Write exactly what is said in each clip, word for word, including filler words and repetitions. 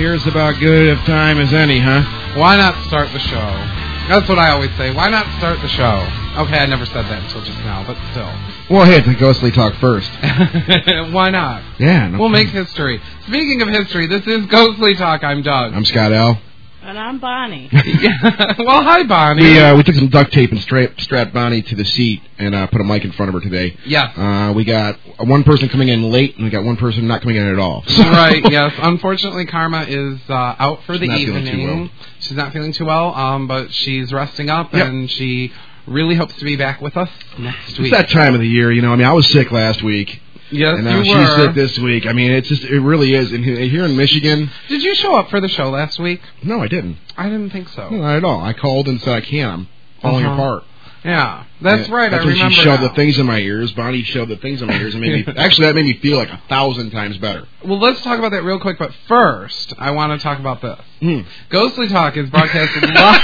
Here's about good enough time as any, huh? Why not start the show? That's what I always say. Why not start the show? Okay, I never said that until just now, but still. Well, hey, it's a ghostly talk first. Why not? Yeah. No we'll make history. Speaking of history, this is Ghostly Talk. I'm Doug. I'm Scott L. And I'm Bonnie. yeah. Well, hi, Bonnie. We uh, we took some duct tape and strap, strapped Bonnie to the seat and uh, put a mic in front of her today. Yes. Uh, we got one person coming in late, and we got one person not coming in at all. Right, yes. Unfortunately, Karma is uh, out for she's the not evening. Feeling too well. She's not feeling too well, um, but she's resting up, yep. and she really hopes to be back with us next week. It's that time of the year, you know. I mean, I was sick last week. Yes, and now you she's were. sick this week. I mean, it's just, it really is. And here in Michigan... Did you show up for the show last week? No, I didn't. I didn't think so. No, not at all. I called and said I can't. I'm falling uh-huh. apart. Yeah, that's yeah, right. That's I when remember she shoved now. the things in my ears. Bonnie shoved the things in my ears. And made me, actually, that made me feel like a thousand times better. Well, let's talk about that real quick. But first, I want to talk about this. Mm. Ghostly Talk is broadcasted live.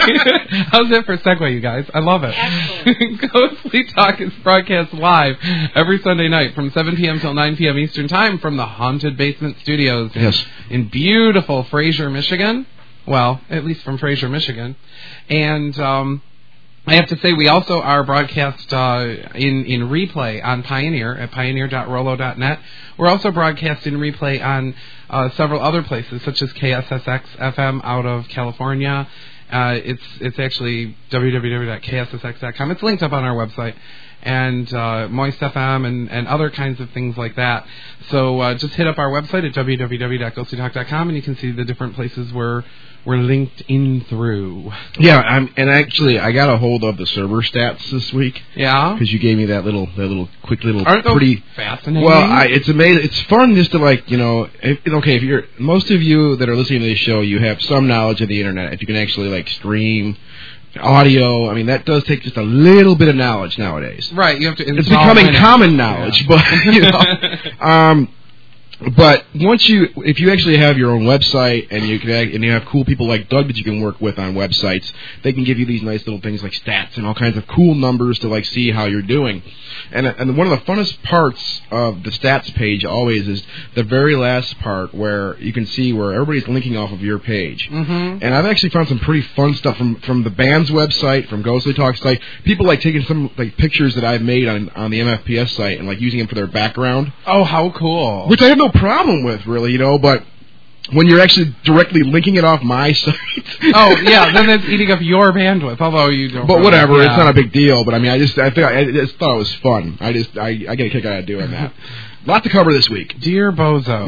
How's that for a segue, you guys? I love it. Excellent. Ghostly Talk is broadcast live every Sunday night from seven p.m. till nine p.m. Eastern Time from the Haunted Basement Studios yes. in beautiful Fraser, Michigan. Well, at least from Fraser, Michigan. And... um I have to say, we also are broadcast uh, in, in replay on Pioneer at pioneer dot rolo dot net. We're also broadcast in replay on uh, several other places, such as K S S X F M out of California. Uh, it's it's actually w w w dot k s s x dot com. It's linked up on our website. And uh, Moist F M and, and other kinds of things like that. So uh, just hit up our website at w w w dot ghostly talk dot com and you can see the different places where we're linked in through. Yeah, I'm, and actually, I got a hold of the server stats this week. Yeah, because you gave me that little, that little quick little, Aren't those pretty fascinating. Well, I, it's amazing. It's fun just to like, you know, if, okay. If you're most of you that are listening to this show, you have some knowledge of the internet. If you can actually like stream audio, I mean, that does take just a little bit of knowledge nowadays. Right, you have to. It's becoming common knowledge, yeah. but you know. um, But once you, if you actually have your own website and you can, and you have cool people like Doug that you can work with on websites, they can give you these nice little things like stats and all kinds of cool numbers to like see how you're doing. And and one of the funnest parts of the stats page always is the very last part where you can see where everybody's linking off of your page. Mm-hmm. And I've actually found some pretty fun stuff from from the band's website, from Ghostly Talk's site. People like taking some like pictures that I've made on on the M F P S site and like using them for their background. Oh, how cool! Which I have no problem with, really, you know, but when you're actually directly linking it off my site... oh, yeah, then it's eating up your bandwidth, although you don't... But whatever, yeah. It's not a big deal, but I mean, I just I, think, I just thought it was fun. I just, I, I get a kick out of doing that. Lot to cover this week. Dear Bozo,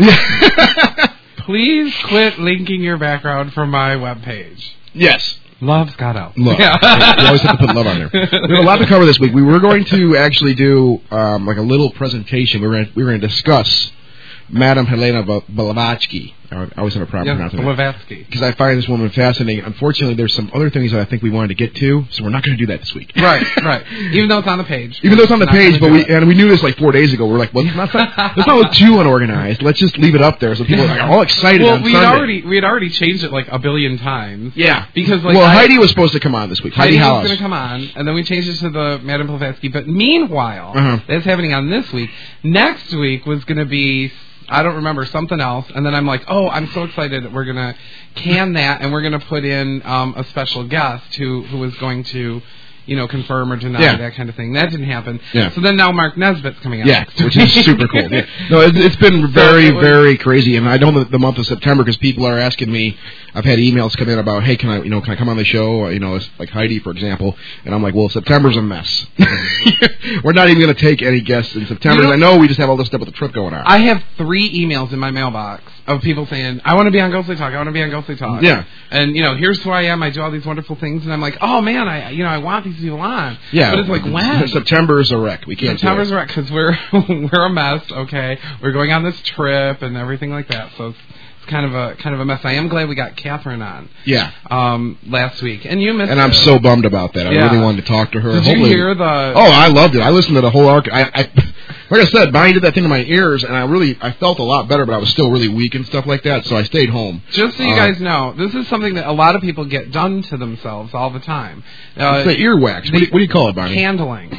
please quit linking your background from my webpage. Yes. Love Scott L. Love. Yeah. You always have to put love on there. We have a lot to cover this week. We were going to actually do um, like a little presentation. We were gonna, we were going to discuss Madame Helena Blavatsky. I always have a problem yes, pronouncing Blavatsky. Because I find this woman fascinating. Unfortunately, there's some other things that I think we wanted to get to, so we're not going to do that this week. Right, right. Even though it's on the page. Even though it's on the page, but we it. and we knew this like four days ago. We're like, well, let's not, let's not look too unorganized. Let's just leave it up there so people are like, all excited. Well, on we had Sunday. already we had already changed it like a billion times. Yeah, because like well, I, Heidi was supposed to come on this week. Heidi, Heidi was going to come on, and then we changed it to the Madame Blavatsky. But meanwhile, uh-huh. that's happening on this week. Next week was going to be. I don't remember, something else, and then I'm like, oh, I'm so excited that we're going to can that, and we're going to put in um, a special guest who, who was going to, you know, confirm or deny yeah. that kind of thing. That didn't happen. Yeah. So then now Mark Nesbitt's coming out. Yeah, which is super cool. Yeah. No, it's, it's been very, so it was, very crazy, and I know the, the month of September because people are asking me. I've had emails come in about, hey, can I, you know, can I come on the show? You know, like Heidi, for example, and I'm like, well, September's a mess. We're not even going to take any guests in September. You know, I know we just have all this stuff with the trip going on. I have three emails in my mailbox of people saying, I want to be on Ghostly Talk. I want to be on Ghostly Talk. Yeah. And, you know, here's who I am. I do all these wonderful things. And I'm like, oh, man, I, you know, I want these people on. Yeah. But it's like, when? September's a wreck. We can't September's do it. a wreck because we're, we're a mess, okay? We're going on this trip and everything like that. So it's, it's kind of a kind of a mess. I am glad we got Catherine on. Yeah. Um, last week. And you missed And it. I'm so bummed about that. I yeah. really wanted to talk to her. Did Hopefully, you hear the... Oh, I loved it. I listened to the whole arc. I, I, like I said, Bonnie did that thing in my ears, and I really, I felt a lot better, but I was still really weak and stuff like that, so I stayed home. Just so you uh, guys know, this is something that a lot of people get done to themselves all the time. Uh, it's the earwax. What do, you, what do you call it, Bonnie? Candling.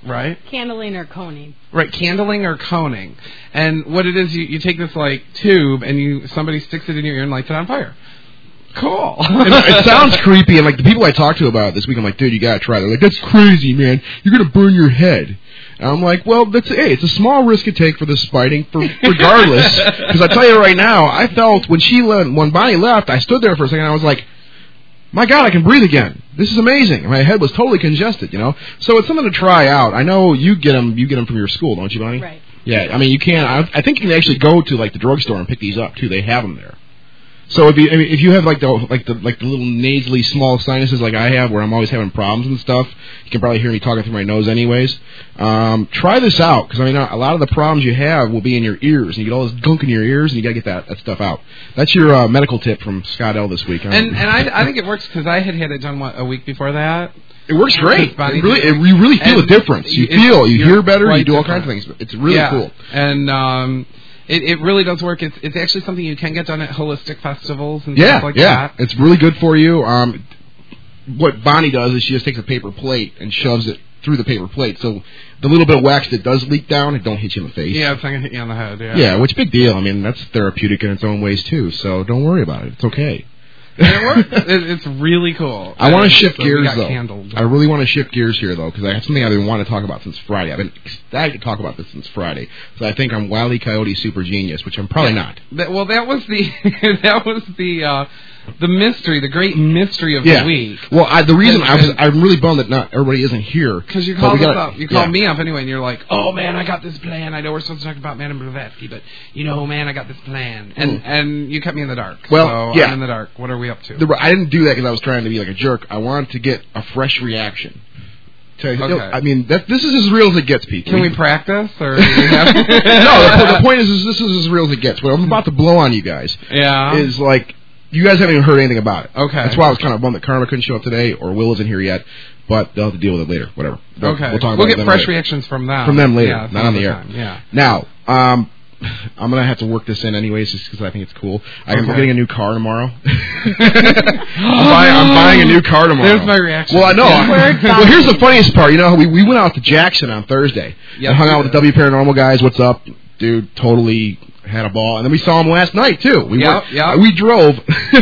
Right. Candling or coning. Right, candling or coning. And what it is, you, you take this, like, tube, and you somebody sticks it in your ear and lights it on fire. Cool. it, it sounds creepy, and, like, the people I talked to about it this week, I'm like, dude, you gotta try it. They're like, that's crazy, man. You're gonna burn your head. And I'm like, well, that's hey, it's a small risk to take for this fighting, for regardless. Because I tell you right now, I felt when she le- when Bonnie left, I stood there for a second, and I was like, my God, I can breathe again. This is amazing. My head was totally congested, you know. So it's something to try out. I know you get them, you get them from your school, don't you, Bonnie? Right. Yeah, I mean, you can. I, I think you can actually go to like the drugstore and pick these up too. They have them there. So if you I mean, if you have like the like the like the little nasally small sinuses like I have, where I'm always having problems and stuff, you can probably hear me talking through my nose anyways. Um, try this out, because I mean a lot of the problems you have will be in your ears, and you get all this gunk in your ears, and you gotta get that, that stuff out. That's your uh, medical tip from Scott L this week. And and I I think it works because I had had it done what, a week before that. It works great. It really, it, you really feel and a difference. You feel, you hear better, you do all different. kinds of things. It's really yeah. cool. And um, it it really does work. It's it's actually something you can get done at holistic festivals and yeah, stuff like yeah. that. It's really good for you. Um, what Bonnie does is she just takes a paper plate and shoves it through the paper plate, so the little bit of wax that does leak down, it don't hit you in the face. Yeah, it's not gonna hit you on the head. Yeah. Yeah, which big deal. I mean, that's therapeutic in its own ways too. So don't worry about it. It's okay. it works. It, it's really cool. I want to shift so gears, though. Candled. I really want to shift gears here, though, because I have something I've been wanting to talk about since Friday. I've been ecstatic to talk about this since Friday. So I think I'm Wile E. Coyote super genius, which I'm probably not. That, well, that was the that was the uh, the mystery, the great mystery of yeah. the week. Well, I, the reason I was, I'm really bummed that not everybody isn't here. Because you called us gotta, up. You called yeah. me up anyway, and you're like, oh, man, I got this plan. I know we're supposed to talk about Madame Blavatsky, but, you know, man, I got this plan. And Mm. and you kept me in the dark. Well, so yeah. I'm in the dark. What are we up to? The, I didn't do that because I was trying to be like a jerk. I wanted to get a fresh reaction. To, Okay. I mean, that, this is as real as it gets, Pete. Can we practice? Or do we have no, the, the point is, is this is as real as it gets. What I'm about to blow on you guys yeah. is like, you guys haven't even heard anything about it. Okay. That's why I was kind of bummed that Karma couldn't show up today, or Will isn't here yet, but they'll have to deal with it later. Whatever. They'll, Okay. We'll talk about we'll it get then fresh later. reactions from them. From them later, yeah, not on the air. time. Yeah. Now, um, I'm going to have to work this in anyways, just because I think it's cool. I, Okay. We're getting a new car tomorrow. I'm, buying, I'm buying a new car tomorrow. There's my reaction. Well, I know. Word Well, here's the funniest part. You know, we, we went out to Jackson on Thursday. Yep, and hung we out with did. the W Paranormal guys. What's up? Dude, totally had a ball. And then we saw him last night, too. We Yep, were, yep. We drove.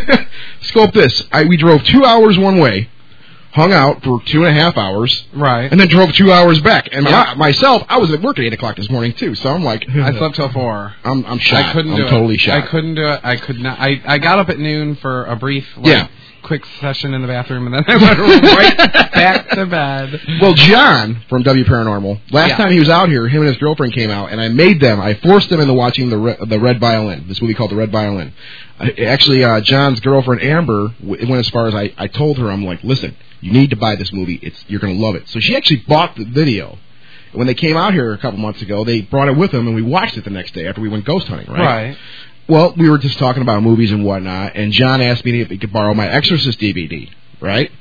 Scope this. I, we drove two hours one way, hung out for two and a half hours, Right. and then drove two hours back. And Yep. my, myself, I was at work at eight o'clock this morning, too. So I'm like... I slept till four. I'm, I'm shot. I couldn't I'm do it. totally shot. I couldn't do it. I could not. I, I got up at noon for a brief, like, Yeah. quick session in the bathroom, and then I went right back to bed. Well, John from W Paranormal, last Yeah. time he was out here, him and his girlfriend came out, and I made them, I forced them into watching the Re- the Red Violin, this movie called The Red Violin. I, actually, uh, John's girlfriend, Amber, w- went as far as I, I told her, I'm like, listen, you need to buy this movie. It's You're going to love it. So she actually bought the video. When they came out here a couple months ago, they brought it with them, and we watched it the next day after we went ghost hunting, right? Right. Well, we were just talking about movies and whatnot, and John asked me if he could borrow my Exorcist D V D, right?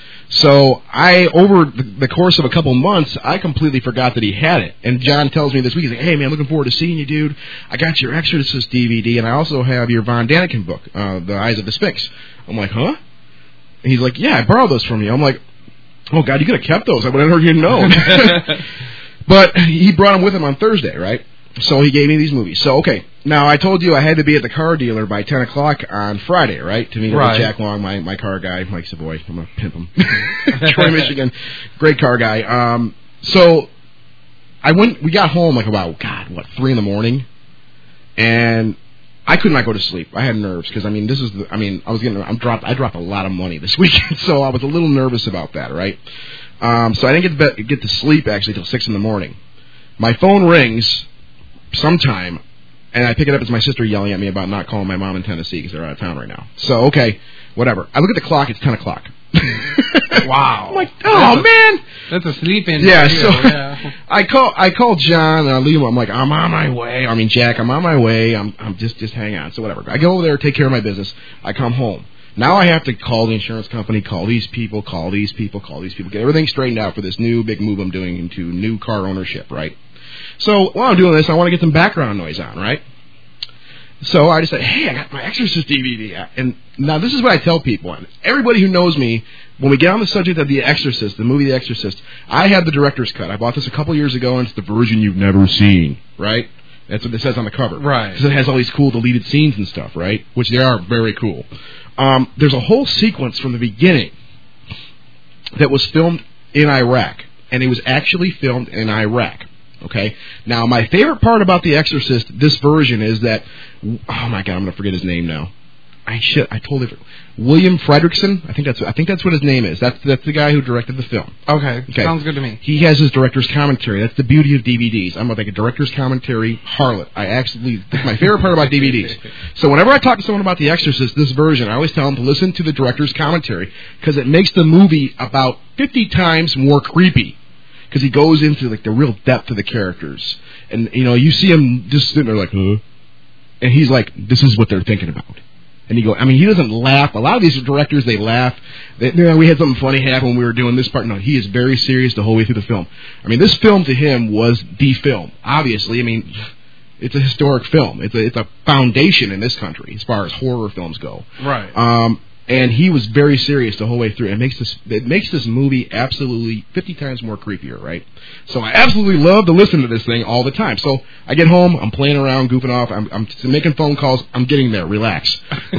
So I, over the, the course of a couple months, I completely forgot that he had it. And John tells me this week, he's like, hey, man, looking forward to seeing you, dude. I got your Exorcist D V D, and I also have your Von Daniken book, uh, The Eyes of the Sphinx. I'm like, huh? And he's like, yeah, I borrowed those from you. I'm like, oh, God, you could have kept those. I would have never even known. But he brought them with him on Thursday, right? So he gave me these movies. So, okay. Now, I told you I had to be at the car dealer by ten o'clock on Friday, right? To meet Right. with Jack Long, my, my car guy, Mike Savoy. I'm going to pimp him. Troy, Michigan. Great car guy. Um, so, I went, we got home like about, God, what, three in the morning? And I could not go to sleep. I had nerves because, I mean, this is, the, I mean, I was getting, I'm dropped, I dropped a lot of money this weekend, so I was a little nervous about that, right? Um, so I didn't get to, bed, get to sleep, actually, till six in the morning. My phone rings sometime, and I pick it up as my sister yelling at me about not calling my mom in Tennessee because they're out of town right now. So, okay, whatever. I look at the clock, it's ten o'clock. Wow. I'm like, oh, that's man. A, that's a sleep in. Yeah, for you, so yeah. I call I call John, and I leave him. I'm like, I'm on my way. I mean, Jack, I'm on my way. I'm I'm just, just hang on. So, whatever. I go over there, take care of my business. I come home. Now I have to call the insurance company, call these people, call these people, call these people, get everything straightened out for this new big move I'm doing into new car ownership, right? So while I'm doing this, I want to get some background noise on, right? So I just said, hey, I got my Exorcist D V D. And now this is what I tell people. And everybody who knows me, when we get on the subject of The Exorcist, the movie The Exorcist, I have the director's cut. I bought this a couple years ago, and it's the version you've never seen, right? That's what it says on the cover. Right. Because it has all these cool deleted scenes and stuff, right? Which they are very cool. Um, there's a whole sequence from the beginning that was filmed in Iraq. And it was actually filmed in Iraq. Okay. Now, my favorite part about The Exorcist, this version, is that. Oh my God, I'm gonna forget his name now. I shit, I totally forgot. William Fredrickson. I think that's. I think that's what his name is. That's that's the guy who directed the film. Okay. Okay. Sounds good to me. He has his director's commentary. That's the beauty of D V Ds. I'm like a director's commentary harlot. I actually. That's my favorite part about D V Ds. So whenever I talk to someone about The Exorcist, this version, I always tell them to listen to the director's commentary because it makes the movie about fifty times more creepy. Because he goes into like the real depth of the characters, and you know you see him just sitting there like, huh, and he's like, this is what they're thinking about, and he go, I mean, he doesn't laugh. A lot of these directors, they laugh. They, you know, we had something funny happen when we were doing this part. No, he is very serious the whole way through the film. I mean, this film to him was the film. Obviously, I mean, it's a historic film. It's a it's a foundation in this country as far as horror films go. Right. Um. And he was very serious the whole way through. It makes this it makes this movie absolutely fifty times more creepier, right? So I absolutely love to listen to this thing all the time. So I get home, I'm playing around, goofing off, I'm, I'm making phone calls. I'm getting there. Relax.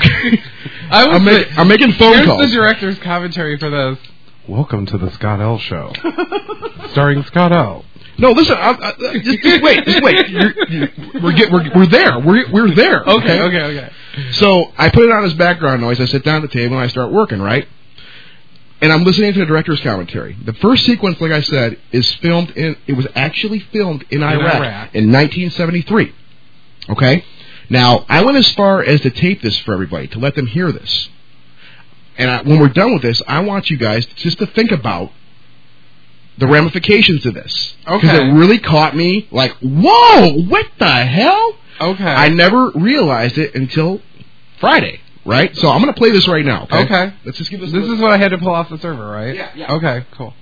I was I'm, make, I'm making phone here's calls. Here's the director's commentary for this. Welcome to the Scott L. Show, starring Scott L. No, listen. I, I, just, just wait. Just wait. You're, you're, we're, get, we're we're there. We're we're there. Okay. Okay. Okay. So I put it on as background noise. I sit down at the table and I start working. Right. And I'm listening to the director's commentary. The first sequence, like I said, is filmed in. It was actually filmed in, in Iraq, Iraq in nineteen seventy-three. Okay. Now I went as far as to tape this for everybody to let them hear this. And I, when we're done with this, I want you guys just to think about the ramifications of this. Okay. Because it really caught me like, whoa, what the hell? Okay. I never realized it until Friday, right? So I'm going to play this right now, okay? Okay. Let's just give this This a is what I had to pull off the server, right? Yeah, yeah. Okay, cool.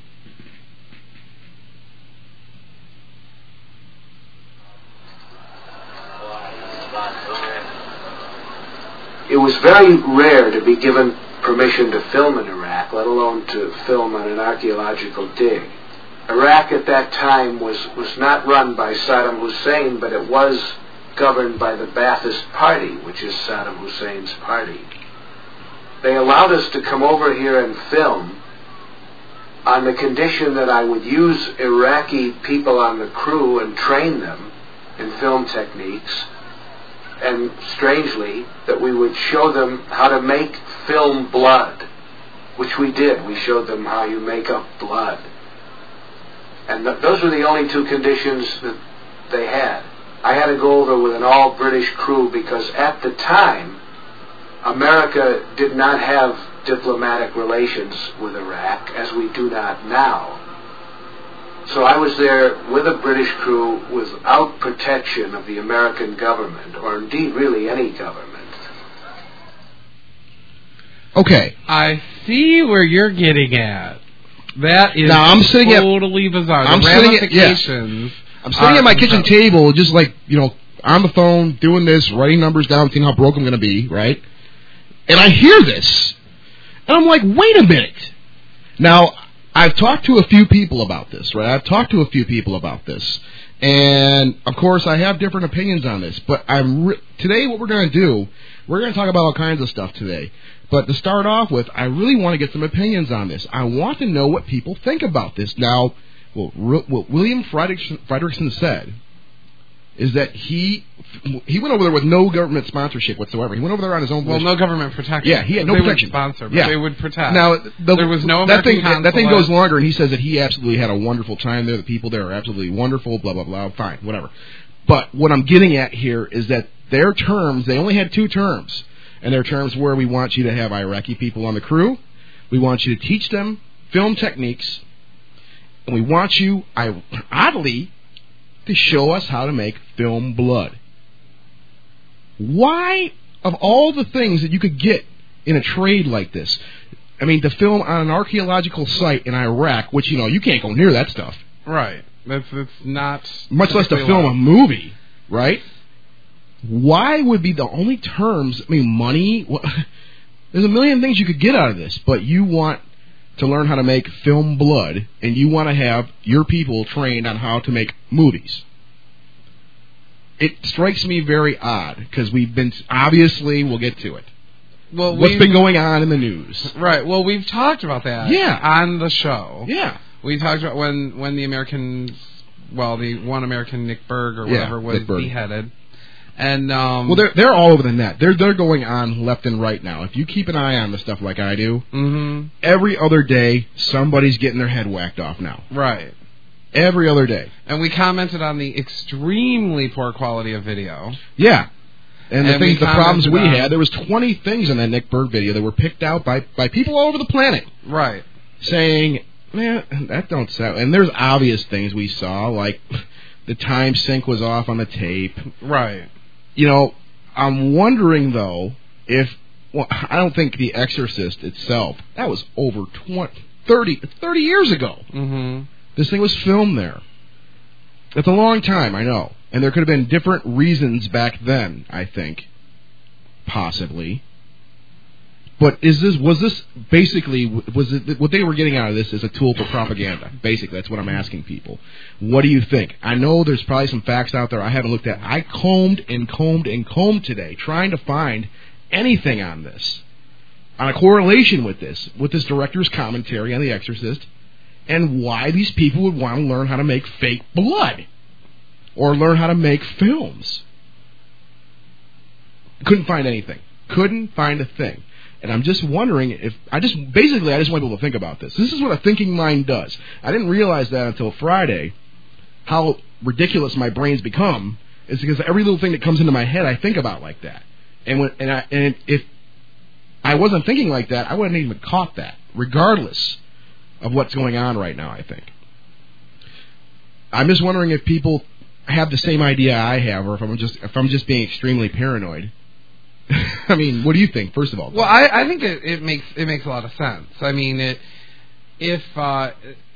It was very rare to be given permission to film in Iraq, let alone to film on an archaeological dig. Iraq at that time was, was not run by Saddam Hussein, but it was governed by the Ba'athist Party, which is Saddam Hussein's party. They allowed us to come over here and film on the condition that I would use Iraqi people on the crew and train them in film techniques, and strangely, that we would show them how to make film blood, which we did. We showed them how you make up blood. And th- those were the only two conditions that they had. I had to go over with an all-British crew because at the time, America did not have diplomatic relations with Iraq, as we do not now. So I was there with a British crew without protection of the American government, or indeed really any government. Okay. I see where you're getting at. That is now, I'm sitting totally at, bizarre. I'm the sitting ramifications. At, yeah. I'm sitting at my kitchen table, just like, you know, on the phone, doing this, writing numbers down, seeing how broke I'm going to be, right? And I hear this, and I'm like, wait a minute. Now, I've talked to a few people about this, right? I've talked to a few people about this. And, of course, I have different opinions on this. But I'm re- today what we're going to do, we're going to talk about all kinds of stuff today. But to start off with, I really want to get some opinions on this. I want to know what people think about this. Now, what, what William Fredrickson, Fredrickson said is that he he went over there with no government sponsorship whatsoever. He went over there on his own. Well, no government protection. Yeah, he had no they protection. Would sponsor, but yeah. they would protect. Now, the, there was no that American thing. That thing consulate. goes longer, and he says that he absolutely had a wonderful time there. The people there are absolutely wonderful. Blah blah blah. Fine, whatever. But what I'm getting at here is that their terms. They only had two terms, and their terms were: we want you to have Iraqi people on the crew, we want you to teach them film techniques, and we want you, I, oddly, to show us how to make film blood. Why, of all the things that you could get in a trade like this, I mean, to film on an archaeological site in Iraq, which, you know, you can't go near that stuff. Right. That's, that's not... Much less to film a movie, right? why would be the only terms? I mean, money. What, there's a million things you could get out of this, but you want to learn how to make film blood, and you want to have your people trained on how to make movies. It strikes me very odd because we've been obviously we'll get to it. Well, what's been going on in the news? Right. Well, we've talked about that. Yeah. On the show. Yeah. We talked about when when the Americans, well, the one American Nick Berg or whatever yeah, was Berg. beheaded, and um, well, they're they're all over the net. They're they're going on left and right now. If you keep an eye on the stuff like I do, mm-hmm. every other day somebody's getting their head whacked off now. Right. Every other day. And we commented on the extremely poor quality of video. Yeah. And, and the things, the problems we on, had, there was twenty things in that Nick Berg video that were picked out by, by people all over the planet. Right. Saying, man, that don't sound... And there's obvious things we saw, like the time sync was off on the tape. Right. You know, I'm wondering, though, if... Well, I don't think The Exorcist itself, that was over twenty, thirty, thirty years ago. Mm-hmm. This thing was filmed there. That's a long time, I know. And there could have been different reasons back then, I think. Possibly. But is this was this basically was it what they were getting out of this is a tool for propaganda? Basically, that's what I'm asking people. What do you think? I know there's probably some facts out there I haven't looked at. I combed and combed and combed today trying to find anything on this. On a correlation with this, with this director's commentary on The Exorcist. And why these people would want to learn how to make fake blood. Or learn how to make films. Couldn't find anything. Couldn't find a thing. And I'm just wondering if... I just Basically, I just want people to think about this. This is what a thinking mind does. I didn't realize that until Friday, how ridiculous my brains become. Is because every little thing that comes into my head, I think about like that. And, when, and, I, and if I wasn't thinking like that, I wouldn't even caught that. Regardless of what's going on right now, I think. I'm just wondering if people have the same idea I have, or if I'm just if I'm just being extremely paranoid. I mean, what do you think? First of all, well, I, I think it, it makes it makes a lot of sense. I mean, it, if uh,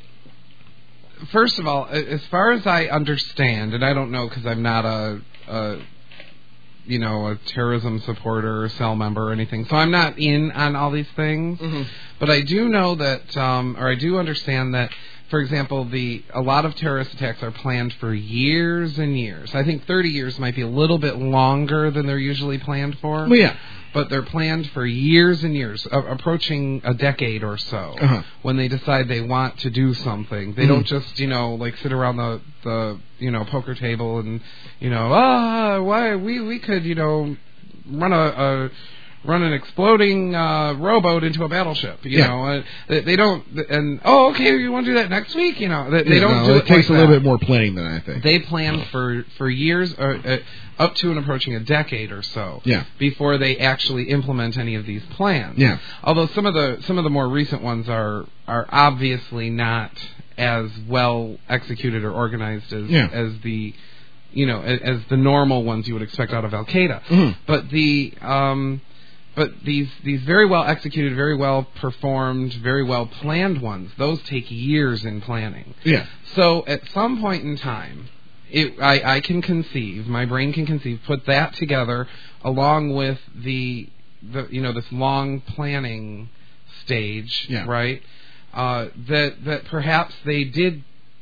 first of all, as far as I understand, and I don't know because I'm not a, a you know, a terrorism supporter or cell member or anything. So I'm not in on all these things. Mm-hmm. But I do know that, um, or I do understand that, for example, the a lot of terrorist attacks are planned for years and years. I think thirty years might be a little bit longer than they're usually planned for. Well, yeah. But they're planned for years and years, uh, approaching a decade or so, uh-huh. when they decide they want to do something. They mm-hmm. don't just, you know, like sit around the, the, you know, poker table and, you know, ah, why we we could, you know, run a, a run an exploding uh, rowboat into a battleship. You yeah. know, uh, they, they don't. And oh, okay, you want to do that next week? You know, they, they yeah, don't no, do it. It takes like a little that. bit more planning than I think. They plan for for years, or uh, up to and approaching a decade or so. Yeah. Before they actually implement any of these plans. Yeah. Although some of the some of the more recent ones are are obviously not as well executed or organized as yeah. as the you know as, as the normal ones you would expect out of Al Qaeda. Mm-hmm. But the um, but these these very well executed, very well performed, very well planned ones, those take years in planning. Yeah. So at some point in time, it, I, I can conceive, my brain can conceive, put that together along with the the you know this long planning stage, yeah. right? Uh, that that perhaps they did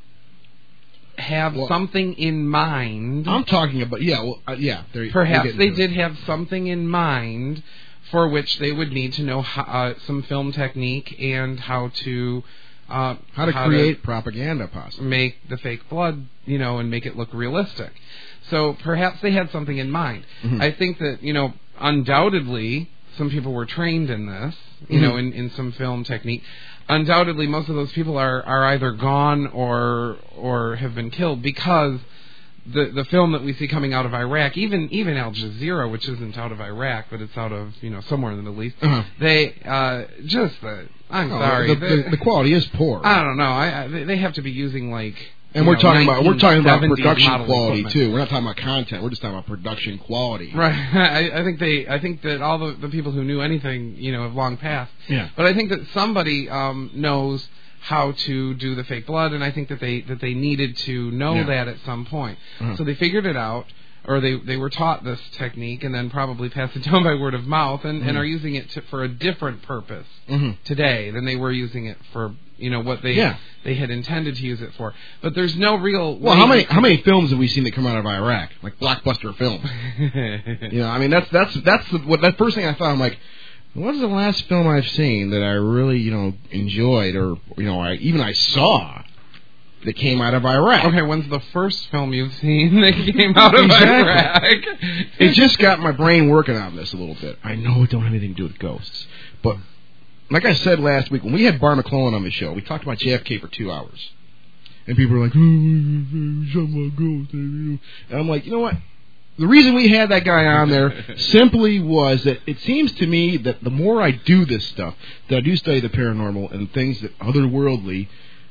have well, something in mind. I'm talking about yeah, well, uh, yeah. Perhaps they did have something in mind for which they would need to know how, uh, some film technique and how to uh, how to how create to propaganda, possibly make the fake blood, you know, and make it look realistic. So perhaps they had something in mind. Mm-hmm. I think that you know, undoubtedly, some people were trained in this, you mm-hmm. know, in, in some film technique. Undoubtedly, most of those people are, are either gone or or have been killed because the the film that we see coming out of Iraq, even even Al Jazeera, which isn't out of Iraq, but it's out of you know somewhere in the Middle East, uh-huh. they uh, just the I'm oh, sorry, the, the, the quality is poor. I don't know. I, I they have to be using like. And we're know, talking about we're talking about production quality equipment. too. We're not talking about content. We're just talking about production quality. Right. I, I think they. I think that all the, the people who knew anything, you know, have long passed. Yeah. But I think that somebody um, knows how to do the fake blood, and I think that they that they needed to know yeah. that at some point. Uh-huh. So they figured it out. or they, they were taught this technique and then probably passed it down by word of mouth and, mm-hmm. and are using it to, for a different purpose mm-hmm. today than they were using it for, you know, what they yeah. they had intended to use it for. But there's no real... Well, how many how many films have we seen that come out of Iraq? Like blockbuster films. You know, I mean, that's that's that's the, what that first thing I thought. I'm like, what is the last film I've seen that I really, you know, enjoyed or, you know, I, even I saw that came out of Iraq? Okay, when's the first film you've seen that came out of exactly. Iraq? It just got my brain working on this a little bit. I know it don't have anything to do with ghosts, but like I said last week, when we had Bar McClellan on the show, we talked about J F K for two hours. And people were like, oh, something about ghosts. And I'm like, you know what? The reason we had that guy on there simply was that it seems to me that the more I do this stuff, that I do study the paranormal and things that otherworldly,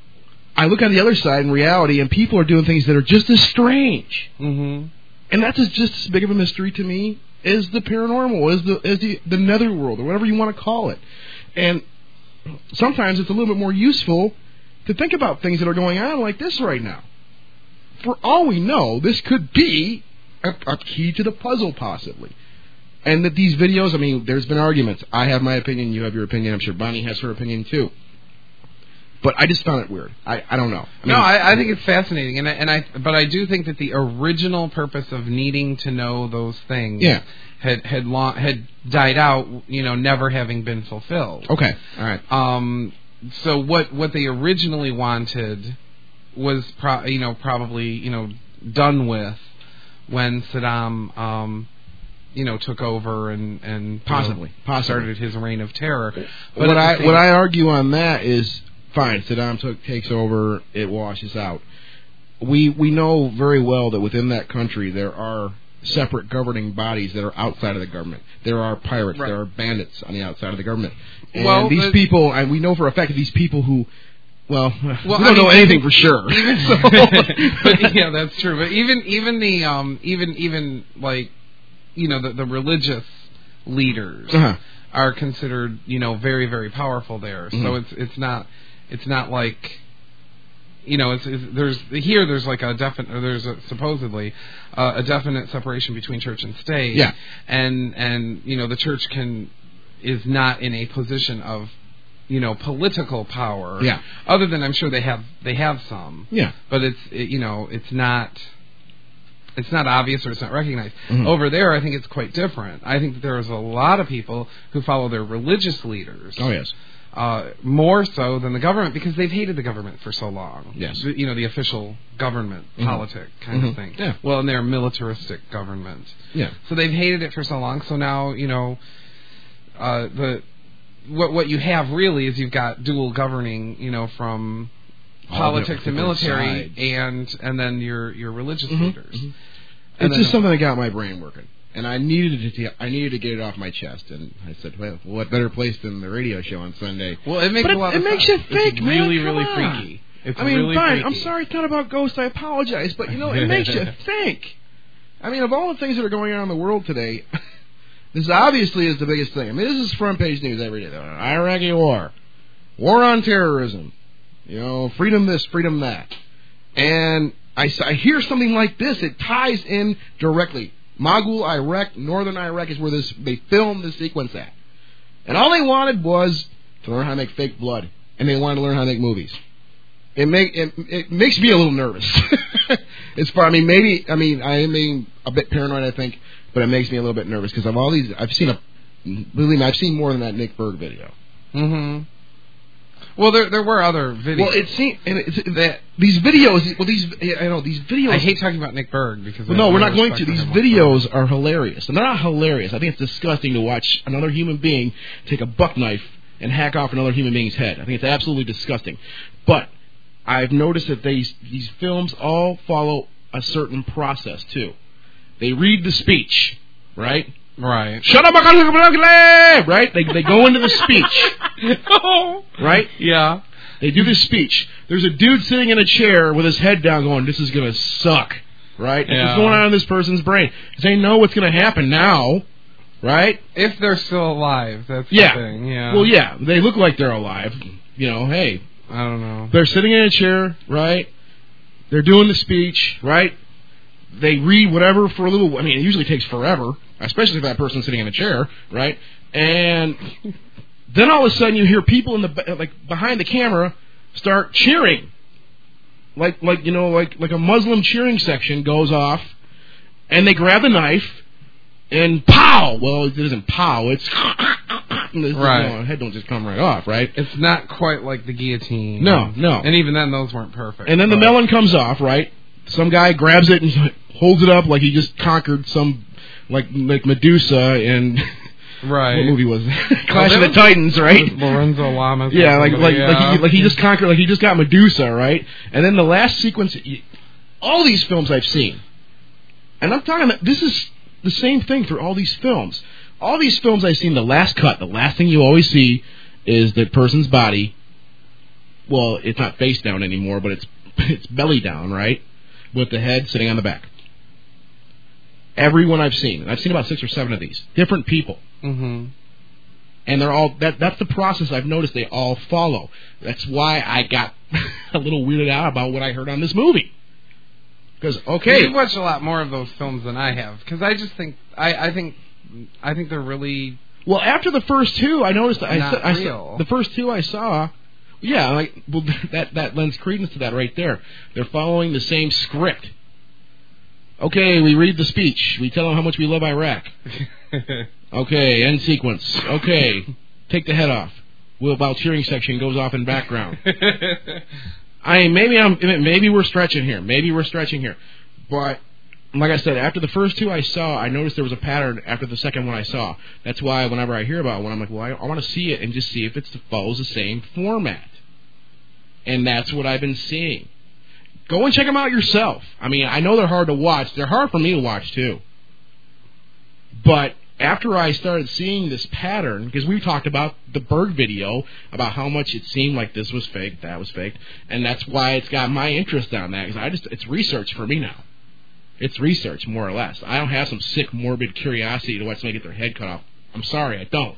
I look on the other side in reality, and people are doing things that are just as strange. Mm-hmm. And that's just as big of a mystery to me as the paranormal, as the as the, the netherworld, or whatever you want to call it. And sometimes it's a little bit more useful to think about things that are going on like this right now. For all we know, this could be a, a key to the puzzle, possibly. And that these videos, I mean, there's been arguments. I have my opinion, you have your opinion. I'm sure Bonnie has her opinion, too. But I just found it weird. I, I don't know. I mean, no, I, I think it's fascinating, and I, and I but I do think that the original purpose of needing to know those things yeah. had had long, had died out, you know, never having been fulfilled. Okay, all right. Um, so what what they originally wanted was pro, you know probably you know done with when Saddam um, you know took over and and possibly, know, possibly started his reign of terror. But what I what I argue on that is. Fine, Saddam took, takes over, it washes out. We we know very well that within that country there are separate governing bodies that are outside of the government. There are pirates, right. There are bandits on the outside of the government. And well, these people, and we know for a fact that these people who, well, well we don't I mean, know anything for sure. Even, so. but, yeah, that's true. But even even the um even even like you know the, the religious leaders uh-huh. are considered you know very very powerful there. Mm-hmm. So it's it's not. It's not like, you know, it's, it's there's here there's like a definite there's a, supposedly uh, a definite separation between church and state. Yeah. And and you know the church can is not in a position of, you know, political power. Yeah. Other than I'm sure they have they have some. Yeah. But it's it, you know it's not. It's not obvious or it's not recognized. Mm-hmm. Over there, I think it's quite different. I think that there's a lot of people who follow their religious leaders. Oh yes. Uh, more so than the government because they've hated the government for so long. Yes. The, you know, the official government, mm-hmm. politic kind mm-hmm. of thing. Yeah. Well, and they're a militaristic government. Yeah. So they've hated it for so long. So now, you know, uh, the what what you have really is you've got dual governing, you know, from all politics and military sides. and and then your your religious mm-hmm. leaders. Mm-hmm. It's just something that got my brain working. And I needed to, I needed to get it off my chest, and I said, "Well, what better place than the radio show on Sunday?" Well, it makes but a lot it, of it sense. makes you think, it's man. Really, Come really on. freaky. It's I mean, really fine. freaky. I'm sorry, it's not about ghosts. I apologize, but you know, it makes you think. I mean, of all the things that are going on in the world today, this obviously is the biggest thing. I mean, this is front page news every day. Iraqi war, war on terrorism, you know, freedom this, freedom that, and I, I hear something like this. It ties in directly. Moghul, Iraq, northern Iraq is where this they filmed this sequence at. And all they wanted was to learn how to make fake blood. And they wanted to learn how to make movies. It make it, it makes me a little nervous. As far I mean maybe I mean I am being a bit paranoid I think, but it makes me a little bit nervous because of all these I've seen a believe me, I've seen more than that Nick Berg video. Mhm. Well, there there were other videos. Well, it seemed and it's, that these videos. Well, these I know these videos. I hate talking about Nick Berg because well, no, we're not going to. These videos are hilarious, and they're not hilarious. I think it's disgusting to watch another human being take a buck knife and hack off another human being's head. I think it's absolutely disgusting. But I've noticed that these these films all follow a certain process too. They read the speech, right? Right. Shut up, right? They they go into the speech, right? Yeah. They do this speech. There's a dude sitting in a chair with his head down, going, "This is gonna suck," right? Yeah. What's going on in this person's brain? They know what's gonna happen now, right? If they're still alive, that's yeah. the thing. Yeah. Well, yeah, they look like they're alive. You know, hey, I don't know. They're sitting in a chair, right? They're doing the speech, right? they read whatever for a little. I mean, it usually takes forever, especially if that person's sitting in a chair, right? And then all of a sudden, you hear people in the like behind the camera start cheering, like like you know, like like a Muslim cheering section goes off, and they grab the knife, and pow! Well, it isn't pow. It's right. You know, head don't just come right off, right? It's not quite like the guillotine. No, no. And even then, those weren't perfect. And then but. the melon comes off, right? Some guy grabs it and holds it up like he just conquered some, like like Medusa and right. What movie was that? Clash well, of the was, Titans, right? Lorenzo Lamas. Yeah, like like yeah. like he like he just conquered, like he just got Medusa, right? And then the last sequence, all these films I've seen, and I'm talking, this is the same thing for all these films. All these films I've seen, the last cut, the last thing you always see is the person's body. Well, it's not face down anymore, but it's it's belly down, right? With the head sitting on the back. Everyone I've seen, and I've seen about six or seven of these, different people. Mm-hmm. And they're all, that that's the process I've noticed they all follow. That's why I got a little weirded out about what I heard on this movie. Because, okay. You've watched a lot more of those films than I have, because I just think, I, I think, I think they're really... Well, after the first two, I noticed, I, not I, real. I, the first two I saw... Yeah, like well, that that lends credence to that right there. They're following the same script. Okay, we read the speech. We tell them how much we love Iraq. Okay, end sequence. Okay, take the head off. Will Bow cheering section goes off in background. I mean, maybe I'm maybe we're stretching here. Maybe we're stretching here. But like I said, after the first two I saw, I noticed there was a pattern after the second one I saw. That's why whenever I hear about one, I'm like, well, I, I want to see it and just see if it follows the same format. And that's what I've been seeing. Go and check them out yourself. I mean, I know they're hard to watch. They're hard for me to watch, too. But after I started seeing this pattern, because we talked about the Berg video, about how much it seemed like this was fake, that was fake, and that's why it's got my interest on that, because I just it's research for me now. It's research, more or less. I don't have some sick, morbid curiosity to watch somebody get their head cut off. I'm sorry, I don't.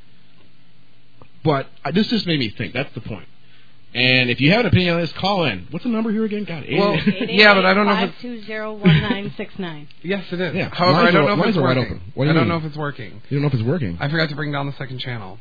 But I, this just made me think. That's the point. And if you have an opinion on this, call in. What's the number here again? God, well, yeah, but I don't know if it's... five two zero one nine six nine. Yes, it is. Yeah. However, Lines I don't are, know if it's are working. Right open. What do I you don't mean? know if it's working. You don't know if it's working? I forgot to bring down the second channel.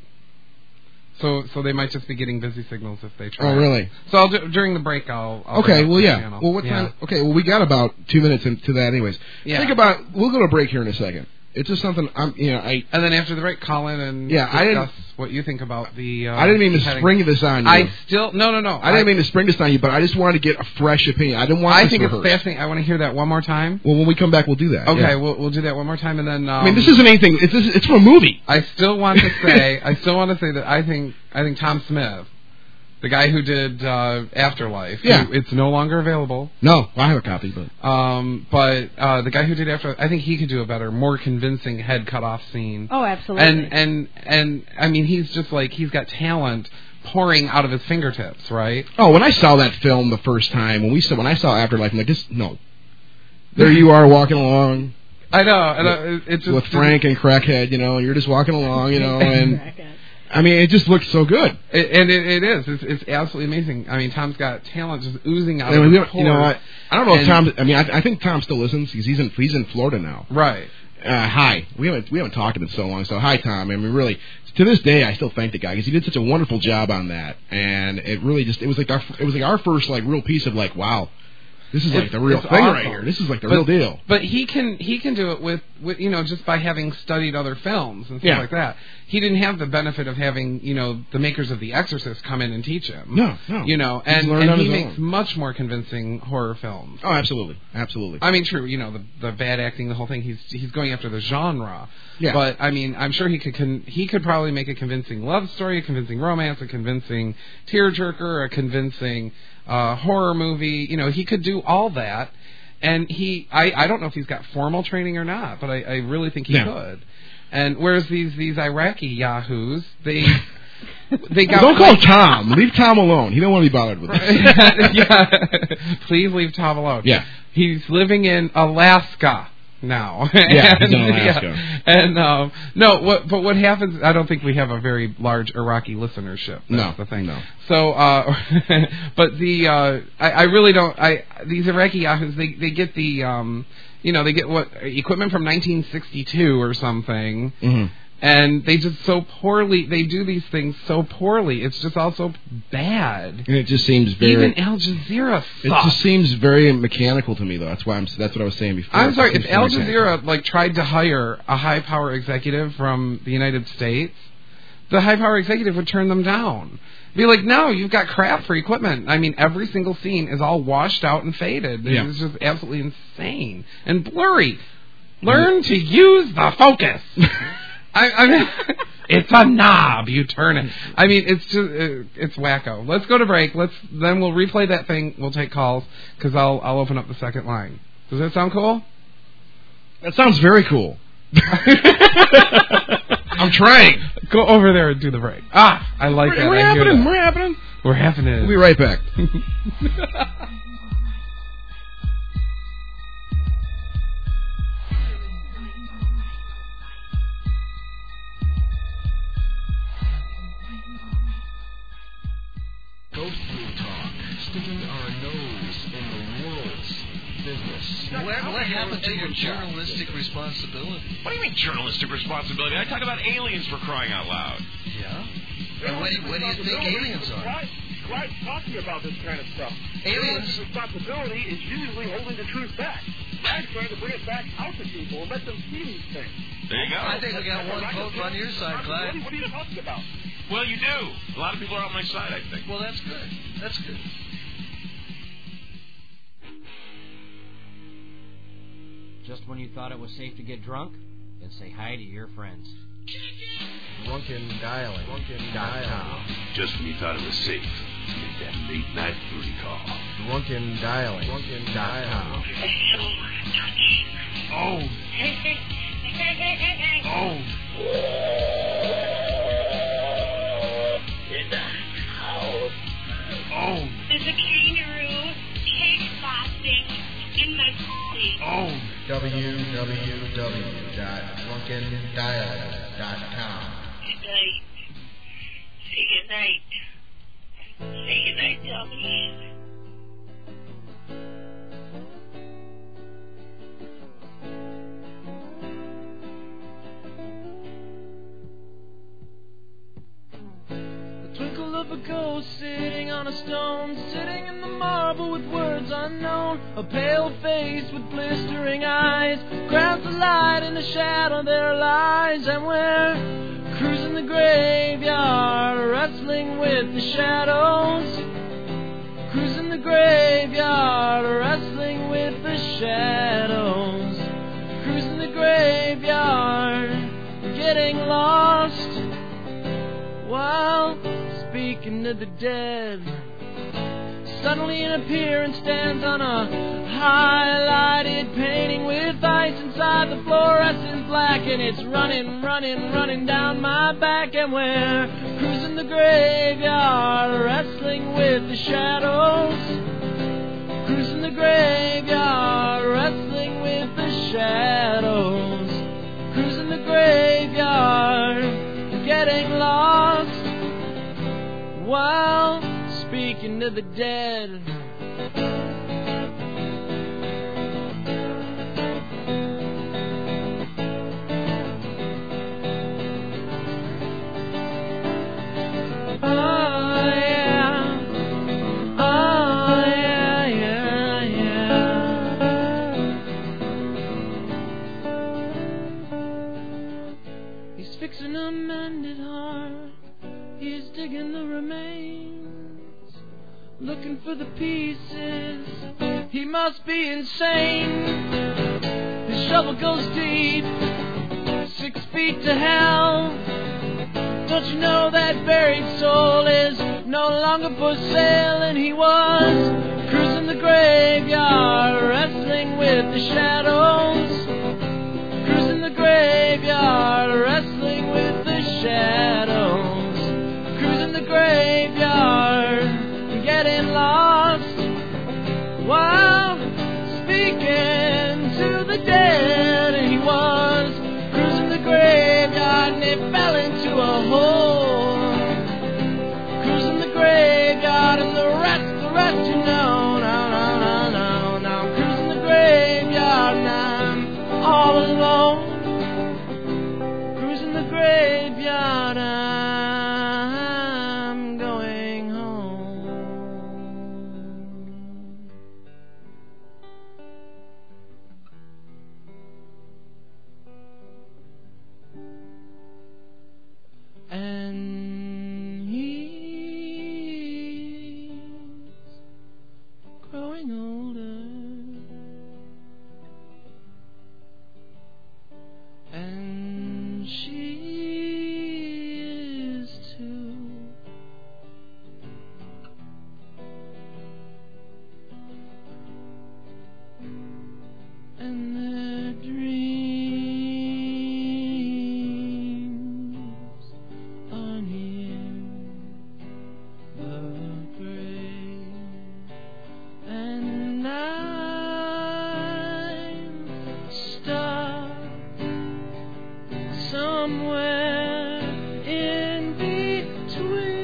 So so they might just be getting busy signals if they try. Oh, really? So I'll do, during the break, I'll... I'll okay, well, yeah. Channel. Well, what yeah. time... Okay, well, we got about two minutes into that anyways. Yeah. Think about... We'll go to a break here in a second. It's just something I'm, you know, I... And then after the break, call in and yeah, discuss I didn't, what you think about the... Uh, I didn't mean to heading. spring this on you. I still... No, no, no. I didn't I, mean to spring this on you, but I just wanted to get a fresh opinion. I didn't want I this think rehearsed. it's fascinating. I want to hear that one more time. Well, when we come back, we'll do that. Okay, yeah. we'll we'll do that one more time, and then... Um, I mean, this isn't anything... It's, it's from a movie. I still want to say... I still want to say that I think I think Tom Smith... The guy who did uh, Afterlife. Yeah. Who, it's no longer available. No, I have a copy, but... Um, but uh, the guy who did Afterlife, I think he could do a better, more convincing head cut-off scene. Oh, absolutely. And, and, and I mean, he's just like, he's got talent pouring out of his fingertips, right? Oh, when I saw that film the first time, when we saw, when I saw Afterlife, I'm like, this, no. There you are walking along. I know. And, uh, it's just, with Frank and Crackhead, you know, and you're just walking along, you know, and... I mean, it just looks so good. It, and it, it is. It's, it's absolutely amazing. I mean, Tom's got talent just oozing out and of we, his You know, I, I don't know and, if Tom... I mean, I, I think Tom still listens because he's in, he's in Florida now. Right. Uh, hi. We haven't we haven't talked to him in so long, so hi, Tom. I mean, really, to this day, I still thank the guy because he did such a wonderful job on that, and it really just it was like our it was like our first like real piece of like, wow, this is like it's, the real thing awesome. right right here. This is like the but, real deal. But he can he can do it with, with you know just by having studied other films and stuff yeah. like that. He didn't have the benefit of having you know the makers of The Exorcist come in and teach him. No, no. You know, and, and he makes own. much more convincing horror films. Oh, absolutely, absolutely. I mean, true. You know, the the bad acting, the whole thing. He's he's going after the genre. Yeah. But I mean, I'm sure he could con- he could probably make a convincing love story, a convincing romance, a convincing tearjerker, a convincing uh, horror movie. You know, he could do all that. And he, I, I don't know if he's got formal training or not, but I, I really think he yeah. could. And whereas these these Iraqi yahoos, they they got. Don't call Tom. Leave Tom alone. He don't want to be bothered with it. Yeah. Please leave Tom alone. Yeah. He's living in Alaska now. Yeah, and, he's in Alaska. Yeah, and um, no, what? But what happens? I don't think we have a very large Iraqi listenership. That's No, the thing. no. So, uh, but the uh, I, I really don't. I these Iraqi yahoos, they they get the um, you know, they get what equipment from nineteen sixty-two or something. Mm-hmm. And they just so poorly, they do these things so poorly. It's just all so bad. And it just seems very... Even Al Jazeera sucks. It just seems very mechanical to me, though. That's why I'm. That's what I was saying before. I'm It sorry, seems if Al very Jazeera mechanical. like tried to hire a high-power executive from the United States, the high-power executive would turn them down. Be like, no, you've got crap for equipment. I mean, every single scene is all washed out and faded. Yeah. It's just absolutely insane and blurry. Learn to use the focus. I, I mean, it's a knob. You turn it. I mean, it's just uh, it's wacko. Let's go to break. Let's then we'll replay that thing. We'll take calls because I'll I'll open up the second line. Does that sound cool? That sounds very cool. I'm trying. Go over there and do the break. Ah, I like We're, that. we're I hear happening. that. We're happening. We're happening. We'll be right back. Ghost Food Talk, sticking our nose in the world's business. What, what happened to your journalistic responsibility? What do you mean journalistic responsibility? I talk about aliens for crying out loud. Yeah? And what do you, what do you think aliens are? Why, why talking about this kind of stuff? Aliens. Responsibility is usually holding the truth back. I'm trying to bring it back out to people and let them see these things. There you go. I think we got one vote on your side, Clyde. What are you talking about? Well, you do. A lot of people are on my side, I think. Well, that's good. That's good. Just when you thought it was safe to get drunk, then say hi to your friends. Drunken Dialing. Drunken Dialing. Just when you thought it was safe to make that late night booty call. Drunken Dialing. Drunken Dialing. Oh. Oh. In the house. Oh. There's a kangaroo kickboxing in my pussy. Oh. w w w dot drunken dialing dot com. Good night. Say good night. Say good night, dummy. Twinkle of a ghost sitting on a stone, sitting in the marble with words unknown. A pale face with blistering eyes grabs the light in the shadow there lies. And we're cruising the graveyard, wrestling with the shadows. Cruising the graveyard, wrestling with the shadows. Cruising the graveyard, getting lost while speaking to the dead. Suddenly an appearance stands on a highlighted painting with ice inside the fluorescent black, and it's running, running, running down my back. And we're cruising the graveyard, wrestling with the shadows. Cruising the graveyard, wrestling with the shadows. Cruising the graveyard, getting lost while speaking to the dead. Oh yeah, oh yeah, yeah, yeah. He's fixing a mended heart. He's digging the remains, looking for the pieces. He must be insane. His shovel goes deep, six feet to hell. Don't you know that buried soul is no longer for sale? And he was cruising the graveyard, wrestling with the shadows. Cruising the graveyard, wrestling with the shadows. Cruising the graveyard, getting lost while speaking to the dead. somewhere in between.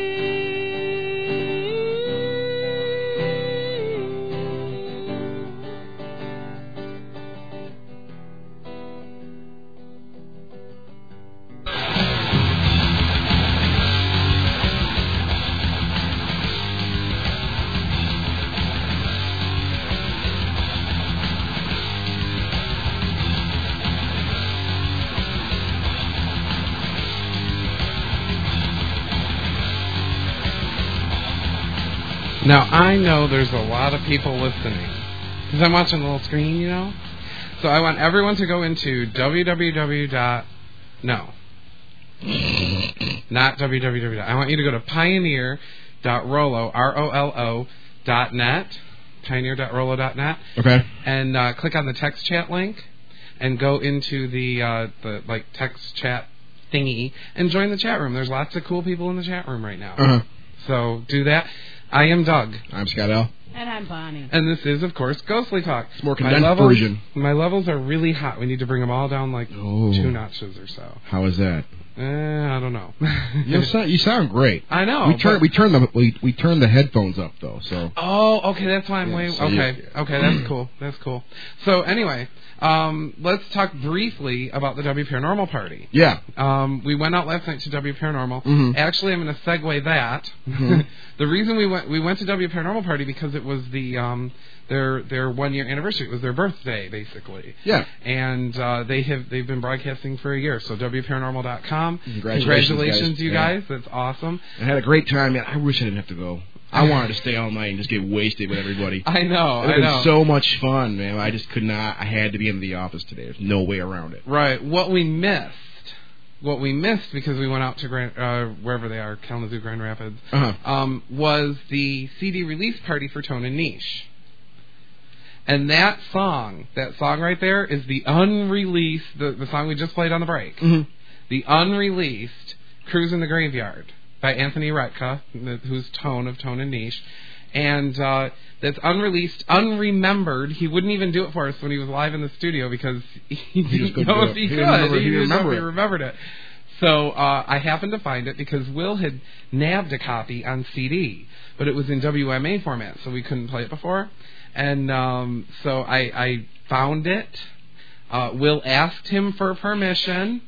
Now, I know there's a lot of people listening, because I'm watching the little screen, you know? So I want everyone to go into www. No. Not www. I want you to go to pioneer.rolo, R O L O, dot net, pioneer.rolo dot net, Okay. and uh, click on the text chat link, and go into the, uh, the like, text chat thingy, and join the chat room. There's lots of cool people in the chat room right now. Uh-huh. So do that. I am Doug. I'm Scott L. And I'm Bonnie. And this is, of course, Ghostly Talk. It's more condensed my levels, version. My levels are really hot. We need to bring them all down like Oh. two notches or so. How is that? Eh, I don't know. You sound, you sound great. I know. We turn but- we turn the we we turn the headphones up though. So. Oh, okay. That's why I'm Yeah, way. so Okay, you- okay. That's cool. That's cool. So anyway, um, let's talk briefly about the W Paranormal Party. Yeah. Um, we went out last night to W Paranormal. Mhm. Actually, I'm going to segue that. Mhm. The reason we went we went to W Paranormal Party because it was the um, their their one year anniversary. It was their birthday, basically. Yeah. And uh, they have they've been broadcasting for a year. So W Paranormal dot com. Congratulations, Congratulations, guys. you Yeah. guys. That's awesome. I had a great time. Man, I wish I didn't have to go. I wanted to stay all night and just get wasted with everybody. I know. It I was know. so much fun, man. I just could not. I had to be in the office today. There's no way around it. Right. What we missed, what we missed because we went out to Grand, uh, wherever they are, Kalamazoo, Grand Rapids, Uh-huh. um, was the C D release party for Tone and Niche. And that song, that song right there, is the unreleased, the, the song we just played on the break, Mm-hmm. the unreleased Cruise in the Graveyard by Anthony Retka, who's Tone of Tone and Niche. And uh, that's unreleased, unremembered. He wouldn't even do it for us when he was live in the studio because he, He just didn't couldn't know do if it. he, He could. didn't remember- he he didn't didn't know if remember he it. remembered it. So uh, I happened to find it because Will had nabbed a copy on C D, but it was in W M A format, so we couldn't play it before. And um, so I, I found it. Uh, Will asked him for permission,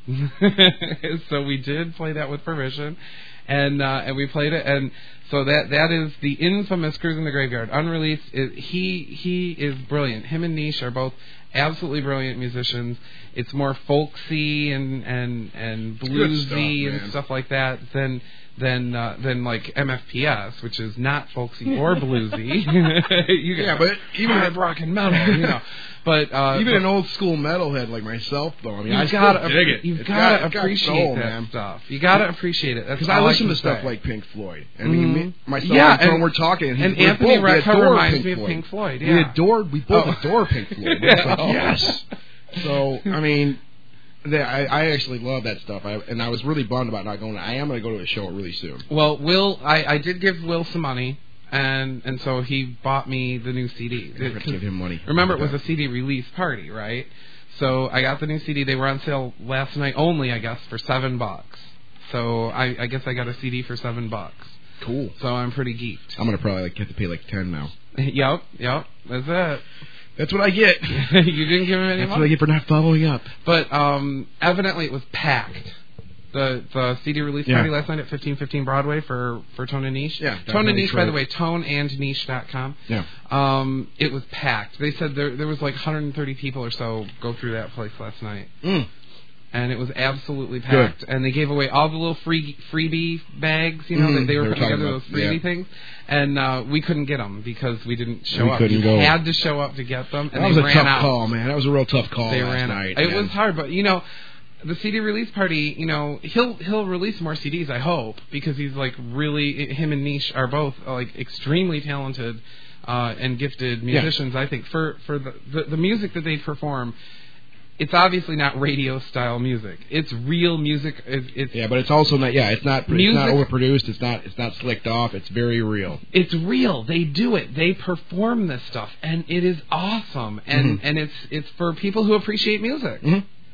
so we did play that with permission, and uh, and we played it. And so that that is the infamous Cruise in the Graveyard, unreleased. It, he he is brilliant. Him and Niche are both absolutely brilliant musicians. It's more folksy and and and Good bluesy stuff, and man. stuff like that than than uh, than like M F P S, which is not folksy or bluesy. you Yeah, but even hard rock and metal, you know. But uh, Even but an old school metalhead like myself, though. I mean, I you've still gotta dig it. You've It's gotta got- it's got appreciate soul, that man. stuff. You gotta appreciate it. That's Because I all listen can to stuff say. like Pink Floyd. I mean, Mhm. me, myself Yeah, and Tone and- were talking, and, he, and we Anthony both, we Retka adore reminds Pink me of Floyd. Pink Floyd, We yeah. adored, we both Oh. adore Pink Floyd. It's like, Oh. yes. So, I mean, they, I, I actually love that stuff, I, and I was really bummed about not going. I am going to go to a show really soon. Well, Will, I, I did give Will some money, and and so he bought me the new C D. I'm going to give him money. Remember, it was a C D release party, right? So I got the new C D. They were on sale last night only, I guess, for seven bucks. So I, I guess I got a C D for seven bucks. Cool. So I'm pretty geeked. I'm going to probably like have to pay like ten now. Yep, yep, that's it. That's what I get. You didn't give him any That's money? what I get for not following up. But um, evidently it was packed. The the C D release Yeah. party last night at fifteen fifteen Broadway for, for Tone and Niche. Yeah, Tone and Niche, by Detroit. the way, tone and niche dot com. Yeah. Um, it was packed. They said there there was like one hundred thirty people or so go through that place last night. Mm. And it was absolutely packed. And they gave away all the little free freebie bags, you know, Mhm. that they were They were putting talking together, about- those freebie yeah. things. And uh, we couldn't get them because we didn't show We up. couldn't you go. had to show up to get them. And That they was a ran tough out. call, man. That was a real tough call They last ran night. out. It man. was hard, but you know, the C D release party, you know, he'll he'll release more C Ds, I hope, because he's like really, him and Niche are both uh, like extremely talented uh, and gifted musicians. I think for for the, the the music that they perform, it's obviously not radio style music. It's real music. It's, it's Yeah, but it's also not. Yeah, it's not. It's Music- not overproduced. It's not. It's not slicked off. It's very real. It's real. They do it. They perform this stuff, and it is awesome. And Mhm. and it's it's for people who appreciate music. Mhm.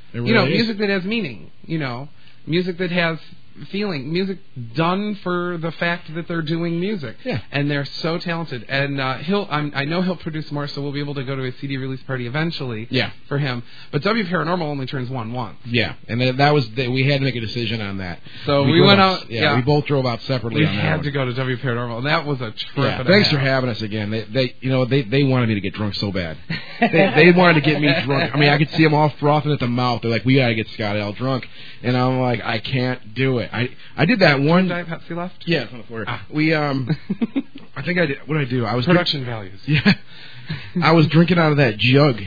It you know, really is. music that has meaning. You know, music that has feeling, music done for the fact that they're doing music. Yeah. And they're so talented. And uh, he'll, I'm, I know he'll produce more, so we'll be able to go to a C D release party eventually. Yeah. For him. But W Paranormal only turns one once. Yeah, and that, that was the, we had to make a decision on that. So we, drove went out. Yeah, yeah, we both drove out separately. We on that had one. to go to W Paranormal, and that was a trip. Yeah, and a thanks half. for having us again. They, they, you know, they, they wanted me to get drunk so bad. they, they wanted to get me drunk. I mean, I could see them all frothing at the mouth. They're like, "We gotta get Scott L drunk," and I'm like, "I can't do it." I, I did that one. Diet Pepsi left? Yeah, it's on the floor. Ah. We, um, I think I did. What did I do? I was production drink- values. Yeah, I was drinking out of that jug.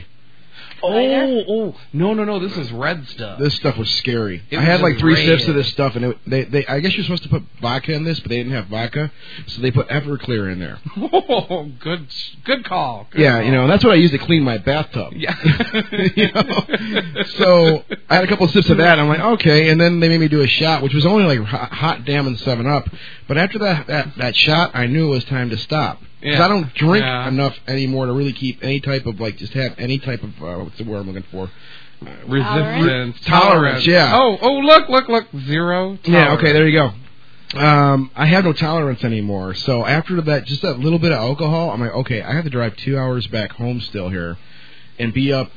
Oh, oh, no, no, no! This is red stuff. This stuff was scary. It I had was like three red. sips of this stuff, and it, they, they, I guess you're supposed to put vodka in this, but they didn't have vodka, so they put Everclear in there. Oh, good, good call. Good yeah, call. you know, that's what I use to clean my bathtub. Yeah. you know? So I had a couple of sips of that, and I'm like, okay, and then they made me do a shot, which was only like hot, hot damn and seven up. But after that, that, that shot, I knew it was time to stop. Because Yeah. I don't drink Yeah. enough anymore to really keep any type of, like, just have any type of, uh, what's the word I'm looking for? Uh, Resistance, Tolerance, yeah. Oh, oh, look, look, look, zero. Tolerance. Yeah, okay, there you go. Um, I have no tolerance anymore. So after that, just that little bit of alcohol, I'm like, okay, I have to drive two hours back home still here and be up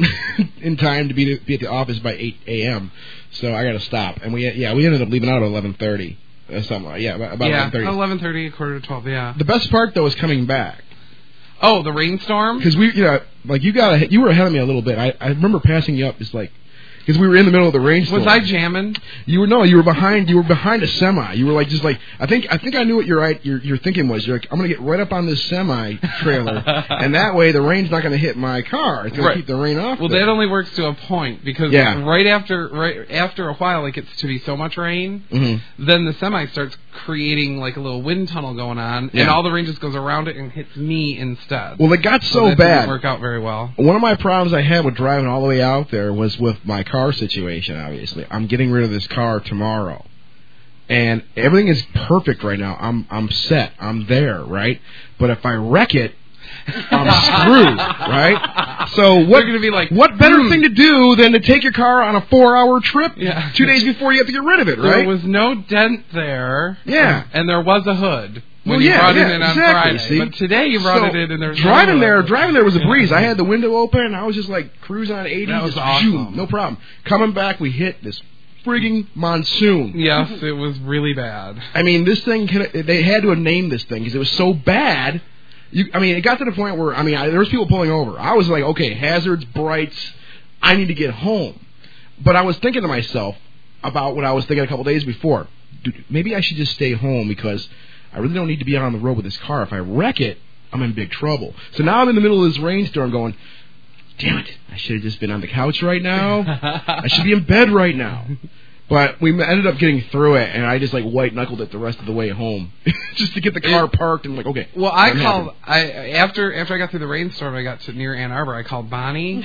in time to be, to be at the office by eight a.m. So I got to stop. And we, yeah, we ended up leaving out at eleven thirty. Or something like, yeah, about yeah, eleven thirty. eleven thirty, quarter to twelve. Yeah. The best part though is coming back. Oh, the rainstorm. Because we, you know, like you got, you were ahead of me a little bit. I, I remember passing you up. It's like, because we were in the middle of the rainstorm. Was I jamming? You were no, you were behind. You were behind a semi. You were like just like I think I think I knew what your right your your thinking was. You're like, I'm gonna get right up on this semi trailer, and that way the rain's not gonna hit my car. It's gonna Right. keep the rain off. Well, there. that only works to a point because Yeah. right after right after a while it gets to be so much rain, Mm-hmm. then the semi starts creating like a little wind tunnel going on, Yeah. and all the rain just goes around it and hits me instead. Well, it got so that bad. Didn't work out very well. One of my problems I had with driving all the way out there was with my car situation, obviously. I'm getting rid of this car tomorrow. And everything is perfect right now. I'm I'm set. I'm there, right? But if I wreck it, I'm screwed, right? So what They're gonna be like, what better hmm. thing to do than to take your car on a four-hour trip Yeah. two days before you have to get rid of it, right? There was no dent there. Yeah. And there was a hood when Well, you yeah, brought yeah, it in on exactly, Friday. see? But today you brought So, it in and there's driving no there. hood. Driving there was a breeze. I had the window open and I was just like cruising on eighty. That was just awesome. zoom, no problem. Coming back, we hit this frigging monsoon. Yes, it was really bad. I mean, this thing. They had to have named this thing because it was so bad. You, I mean, it got to the point where I mean, I, there was people pulling over. I was like, okay, hazards, brights. I need to get home. But I was thinking to myself about what I was thinking a couple days before. Dude, maybe I should just stay home because I really don't need to be out on the road with this car. If I wreck it, I'm in big trouble. So now I'm in the middle of this rainstorm going, damn it, I should have just been on the couch right now. I should be in bed right now. But we ended up getting through it, and I just like white knuckled it the rest of the way home, just to get the car parked and like okay. Well, I I'm called. happy. I after after I got through the rainstorm, I got to near Ann Arbor. I called Bonnie,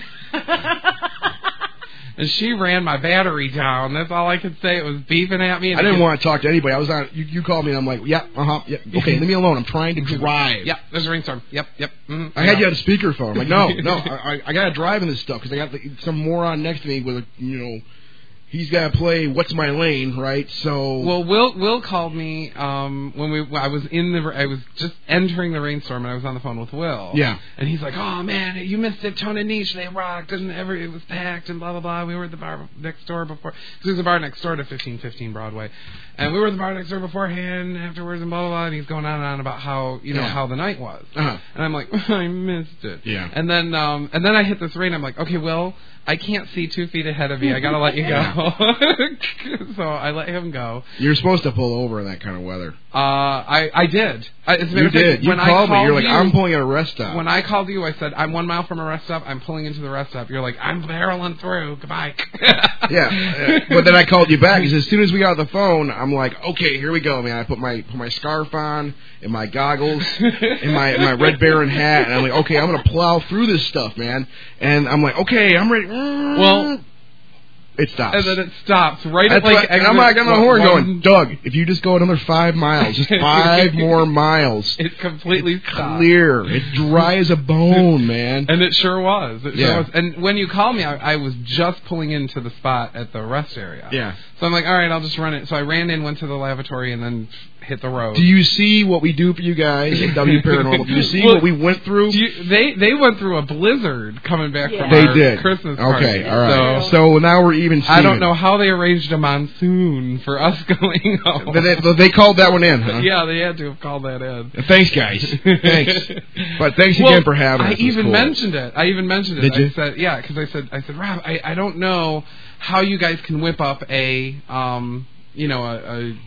and she ran my battery down. That's all I could say. It was beeping at me. And I didn't it, want to talk to anybody. I was on. You, you called me, and I'm like, yeah, uh huh, yeah, okay, leave me alone. I'm trying to drive. Yep, there's a rainstorm. Yep, yep. Mm-hmm. I had you on speakerphone. I'm like, no, no, I, I, I got to drive in this stuff because I got the, some moron next to me with a, you know. He's got to play What's My Lane, right? So Well, Will Will called me um, when we I was in the I was just entering the rainstorm and I was on the phone with Will. Yeah. And he's like, "Oh man, you missed it, Tone and Niche. They rocked and every it was packed and blah blah blah. We were at the bar next door before. Cause there's a bar next door to fifteen fifteen Broadway, and we were at the bar next door beforehand, afterwards, and blah blah blah. And he's going on and on about how you know Yeah. how the night was. Uh-huh. And I'm like, I missed it. Yeah. And then um and then I hit this rain. I'm like, okay, Will, I can't see two feet ahead of you. I gotta let you go. So I let him go. You're supposed to pull over in that kind of weather. Uh, I I did. I, as a matter You of fact, did. You when I called me. You're like, you, I'm pulling at a rest stop. When I called you, I said, I'm one mile from a rest stop. I'm pulling into the rest stop. You're like, I'm barreling through. Goodbye. Yeah, uh, but then I called you back because as soon as we got off the phone, I'm like, okay, here we go, man. I put my put my scarf on and my goggles and my and my Red Baron hat, and I'm like, okay, I'm gonna plow through this stuff, man. And I'm like, okay, I'm ready. Well, It stops. And then it stops right That's at like. what, and I'm like on the horn one, going, Doug, if you just go another five miles, just five more miles, it completely it's stops. clear. It's dry as a bone, man. And it sure was. It Yeah. sure was. And when you called me, I, I was just pulling into the spot at the rest area. Yeah. So I'm like, all right, I'll just run it. So I ran in, went to the lavatory, and then hit the road. Do you see what we do for you guys at W Paranormal? Do you see Well, what we went through? Do you, they they went through a blizzard coming back Yeah. from They our did. Christmas party. Okay, all right. So, So, now we're even. I don't know how they arranged a monsoon for us going home. They, they, they called that one in, huh? Yeah, they had to have called that in. Thanks, guys. Thanks. But thanks Well, again for having I us. It was even cool. mentioned it. I even mentioned it. Did you? I said, yeah, because I said, I said, Rob, I, I don't know how you guys can whip up a, um, you know, a, a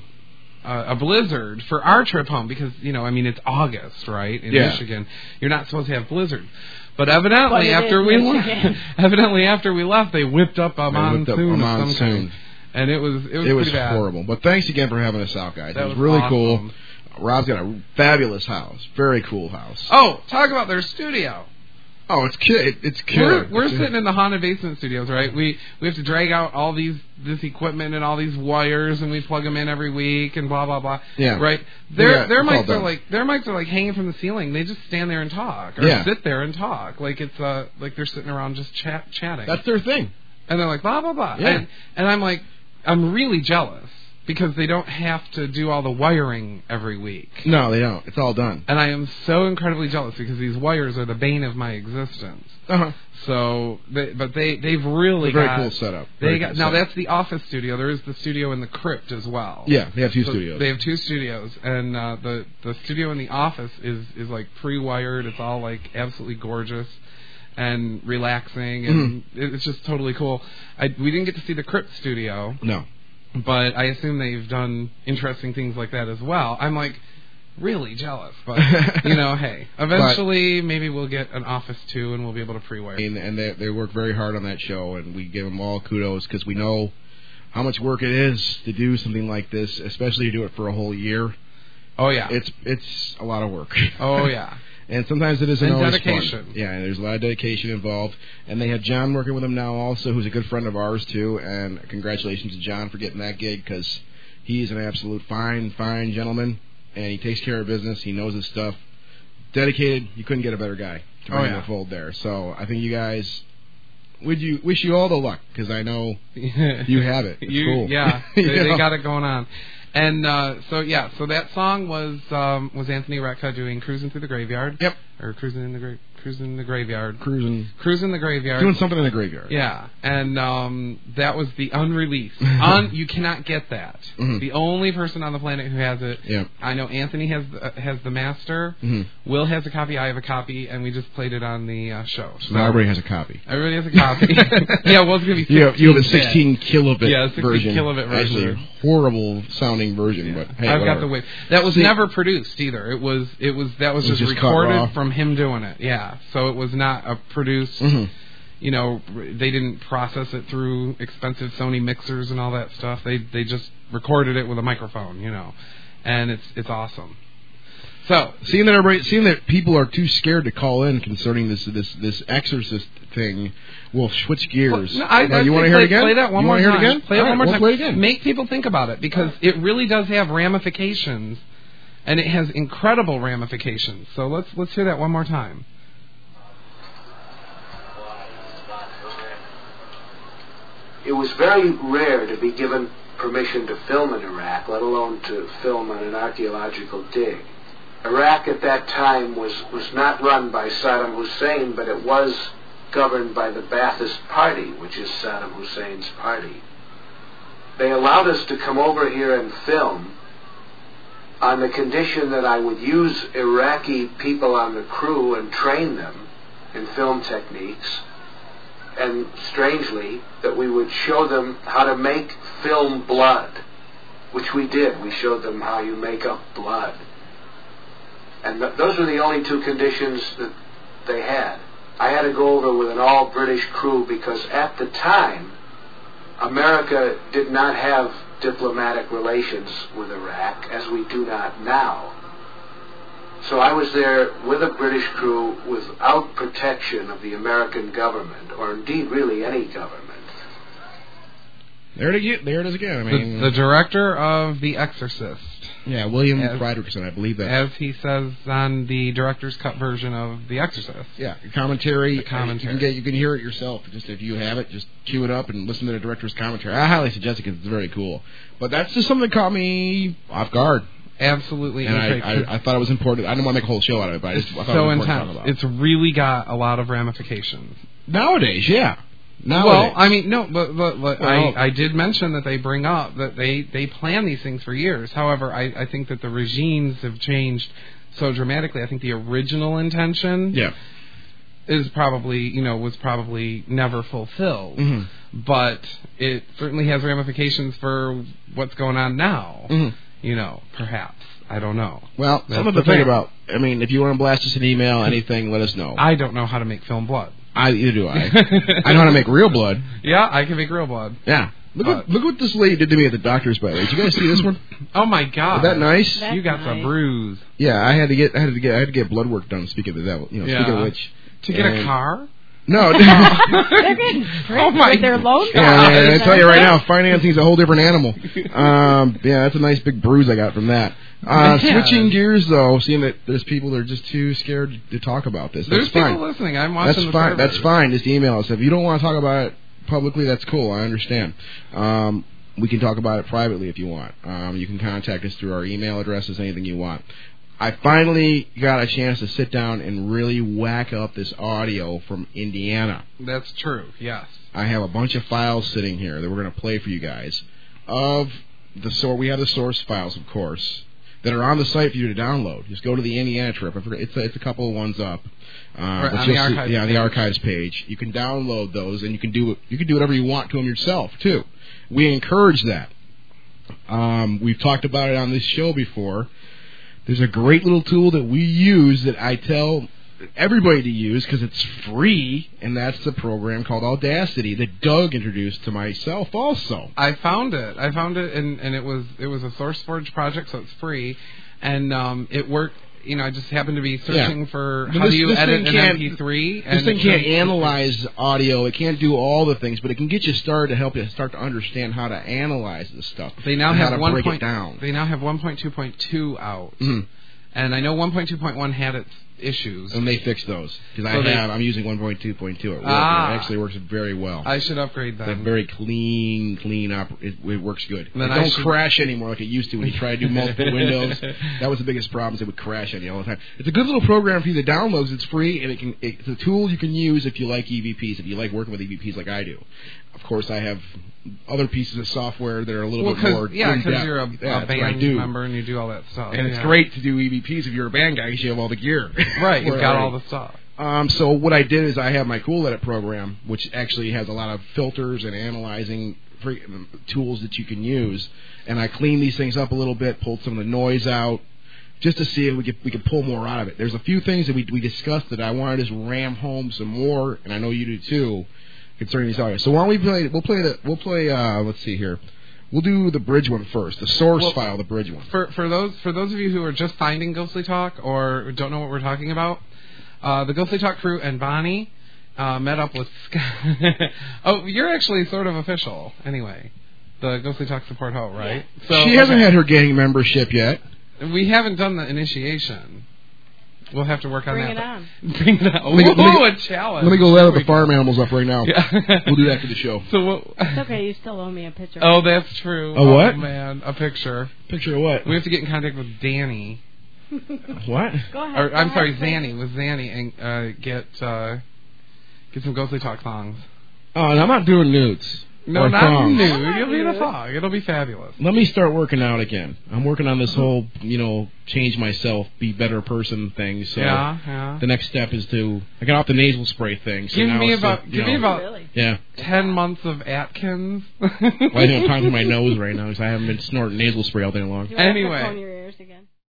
a blizzard for our trip home because, you know, I mean, it's August, right, in Yeah. Michigan. You're not supposed to have blizzards. But evidently, But it after is we Michigan. left, evidently after we left, they whipped up a They whipped up monsoon a of some monsoon. kind, and it was it was It was pretty bad. horrible. But thanks again for having us out, guys. That it was, was really awesome. cool. Rob's got a fabulous house. Very cool house. Oh, talk about their studio. Oh, it's ki- it, it's We're, killer. we're It's- sitting in the Haunted Basement Studios, right? We we have to drag out all these this equipment and all these wires, and we plug them in every week, and blah blah blah. Yeah. Right. Their Yeah, their it's all mics are done. like their mics are like hanging from the ceiling. They just stand there and talk, or Yeah. sit there and talk, like it's uh like they're sitting around just chat chatting. That's their thing. And they're like blah blah blah. Yeah. And and I'm like I'm really jealous because they don't have to do all the wiring every week. No, they don't. It's all done. And I am so incredibly jealous because these wires are the bane of my existence. Uh-huh. So, they, but they they've really It's a very got, cool setup. They Very got cool now setup. that's the office studio. There is the studio in the crypt as well. Yeah, they have two So studios. They have two studios, and uh, the the studio in the office is is like pre-wired. It's all like absolutely gorgeous and relaxing, and Mm-hmm. it's just totally cool. I we didn't get to see the crypt studio, No. but I assume they've done interesting things like that as well. I'm like really jealous, but you know, hey, eventually maybe we'll get an office too, and we'll be able to pre-wire. And, and they, they work very hard on that show, and we give them all kudos because we know how much work it is to do something like this, especially to do it for a whole year. Oh yeah, It's it's a lot of work. oh yeah. And sometimes it isn't And always dedication. fun. Yeah, and there's a lot of dedication involved. And they have John working with them now also, who's a good friend of ours, too. And congratulations to John for getting that gig, because he's an absolute fine, fine gentleman. And he takes care of business. He knows his stuff. Dedicated. You couldn't get a better guy to bring Oh, in yeah. the fold there. So I think you guys, would you wish you all the luck, because I know you have it. It's you, cool. Yeah, You they, they know? got it going on. And uh, so yeah, so that song was um, was Anthony Recca doing "Cruising Through the Graveyard." Yep. Or cruising in the gra- cruising in the graveyard. Cruising. Cruising the graveyard. Doing something in the graveyard. Yeah, and um, that was the unreleased. Un- you cannot get that. Mhm. The only person on the planet who has it. Yeah. I know Anthony has the, has the master. Mhm. Will has a copy. I have a copy, and we just played it on the uh, show. So Now everybody has a copy. everybody has a copy. yeah, well, it's gonna be sixteen You have, you have a bit. sixteen kilobit Yeah, sixteen version. kilobit version. Actually, a horrible sounding version, but hey, I've whatever. got the wave. That was See- never produced either. It was it was that was It was just, just cut raw. recorded from him doing it. Yeah, so it was not a produced. Mhm. You know, r- they didn't process it through expensive Sony mixers and all that stuff. They they just recorded it with a microphone. You know, and it's it's awesome. So Seeing that everybody, seeing that people are too scared to call in concerning this this this exorcist thing, we'll switch gears. No, I, Uh, I you want to say hear play, it again? Play that one you more wanna time. hear it again? Play it All one more right, time. we'll play it again. Make people think about it because it really does have ramifications, and it has incredible ramifications. So let's let's hear that one more time. It was very rare to be given permission to film in Iraq, let alone to film on an archaeological dig. Iraq at that time was, was not run by Saddam Hussein, but it was governed by the Ba'athist Party, which is Saddam Hussein's party. They allowed us to come over here and film on the condition that I would use Iraqi people on the crew and train them in film techniques, and strangely, that we would show them how to make film blood, which we did. We showed them how you make up blood. And th- those were the only two conditions that they had. I had to go over with an all-British crew because at the time, America did not have diplomatic relations with Iraq, as we do not now. So I was there with a British crew without protection of the American government, or indeed really any government. There it again. There it is again. I mean, the, the director of The Exorcist. Yeah, William as, Friedrichsen, I believe that. As he says on the director's cut version of The Exorcist. Yeah, commentary. The commentary. You can, get, you can hear it yourself. Just if you have it, just cue it up and listen to the director's commentary. I highly suggest it because it's very cool. But that's just something that caught me off guard. Absolutely. And I, I, I thought it was important. I didn't want to make a whole show out of it, but I just I thought so it was important intense. to talk about. It's really got a lot of ramifications. Nowadays, yeah. Nowadays. Well, I mean, no, but, but, but well, I, I did mention that they bring up that they, they plan these things for years. However, I, I think that the regimes have changed so dramatically. I think the original intention yeah. is probably, you know, was probably never fulfilled. Mm-hmm. But it certainly has ramifications for what's going on now. Mm-hmm. You know, perhaps. I don't know. Well, That's something the to think thing. about. I mean, if you want to blast us an email, anything, let us know. I don't know how to make film blood. I either do I. I know how to make real blood. Yeah, I can make real blood. Yeah. Look Uh, what look what this lady did to me at the doctor's, by the way. Did you guys see this one? Oh my God! Is that nice? That's you got nice. the bruise. Yeah, I had to get I had to get I had to get blood work done. Speaking of the devil, you know, Yeah. speaking of which, To get a and- car? No. They're getting tricked Oh my with their loan Yeah, man, I dollars. tell you right now, financing's a whole different animal. Um, yeah, that's a nice big bruise I got from that. Uh, Yeah. Switching gears, though, seeing that there's people that are just too scared to talk about this. There's That's fine. people listening. I'm watching That's the fine. servers. That's fine. Just email us. If you don't want to talk about it publicly, that's cool. I understand. Um, we can talk about it privately if you want. Um, you can contact us through our email addresses, anything you want. I finally got a chance to sit down and really whack up this audio from Indiana. That's true. Yes. I have a bunch of files sitting here that we're going to play for you guys. Of the source, we have the source files, of course, that are on the site for you to download. Just go to the Indiana trip. I forget, it's a, it's a couple of ones up. Uh, Right, but on you'll the see- archives yeah, on the page. archives page. You can download those, and you can do you can do whatever you want to them yourself too. We encourage that. Um, we've talked about it on this show before. There's a great little tool that we use that I tell everybody to use because it's free, and that's the program called Audacity that Doug introduced to myself also. I found it. I found it, and, and it was it was a SourceForge project, so it's free, and um, it worked. You know, I just happened to be searching Yeah. for But how this- do you this edit thing an can't- M P three. This thing can't analyze audio. It can't do all the things, but it can get you started to help you start to understand how to analyze this stuff. They now and have how to one break point. it down. They now have one point two point two out, Mhm. and I know one point two point one had its issues. And they fixed those because So I they- have. I'm using one point two point two at work. Ah. And it actually works very well. I should upgrade It's a them. very clean, clean up. It, it works good. Then it I don't should- crash anymore like it used to when you try to do multiple windows. That was the biggest problem. Is it would crash on you all the time. It's a good little program for you to download. 'Cause it's free and it can. It's a tool you can use if you like E V Ps. If you like working with E V Ps like I do. Of course, I have other pieces of software that are a little well, bit more. cause, yeah, in because depth. you're a, Yeah, a that's what I band do. member and you do all that stuff. And it's yeah. great to do E V Ps if you're a band guy because you have all the gear. Right, you've For got it. all the stuff. Um, so what I did is I have my Cool Edit program, which actually has a lot of filters and analyzing free, tools that you can use, and I cleaned these things up a little bit, pulled some of the noise out, just to see if we could we could pull more out of it. There's a few things that we we discussed that I wanted to just ram home some more, and I know you do too, concerning these audios. So why don't we play? We'll play the we'll play. Uh, let's see here. We'll do the bridge one first, the source Well, file, the bridge one. For for those for those of you who are just finding Ghostly Talk or don't know what we're talking about, uh, the Ghostly Talk crew and Bonnie uh, met up with Scott. Oh, you're actually sort of official anyway. The Ghostly Talk support hoe, right? So, she hasn't okay. had her gang membership yet. We haven't done the initiation. We'll have to work on Bring that. it on. Bring it on. Let me go- let me Ooh, go- a challenge. Let me go let the farm animals up right now. Yeah. We'll do that after the show. So what? It's okay. You still owe me a picture. Oh, that's true. A what? Oh, man, a picture. Picture of what? We have to get in contact with Danny. What? Go ahead. Or, go I'm ahead, sorry, please. Zanny. With Zanny and uh, get uh, get some Ghostly Talk songs. Oh, and I'm not doing nudes. No, or not thongs. nude. I like You'll be in a nude. song. It'll be fabulous. Let me start working out again. I'm working on this whole, you know, change myself, be better person thing. So Yeah, yeah. the next step is to I got off the nasal spray thing. So Give now me it's about like, give you me know, about Really? yeah. ten months of Atkins. Well, I think I'm talking through my nose right now because I haven't been snorting nasal spray all day long. Do you want to Anyway. phone your ears again?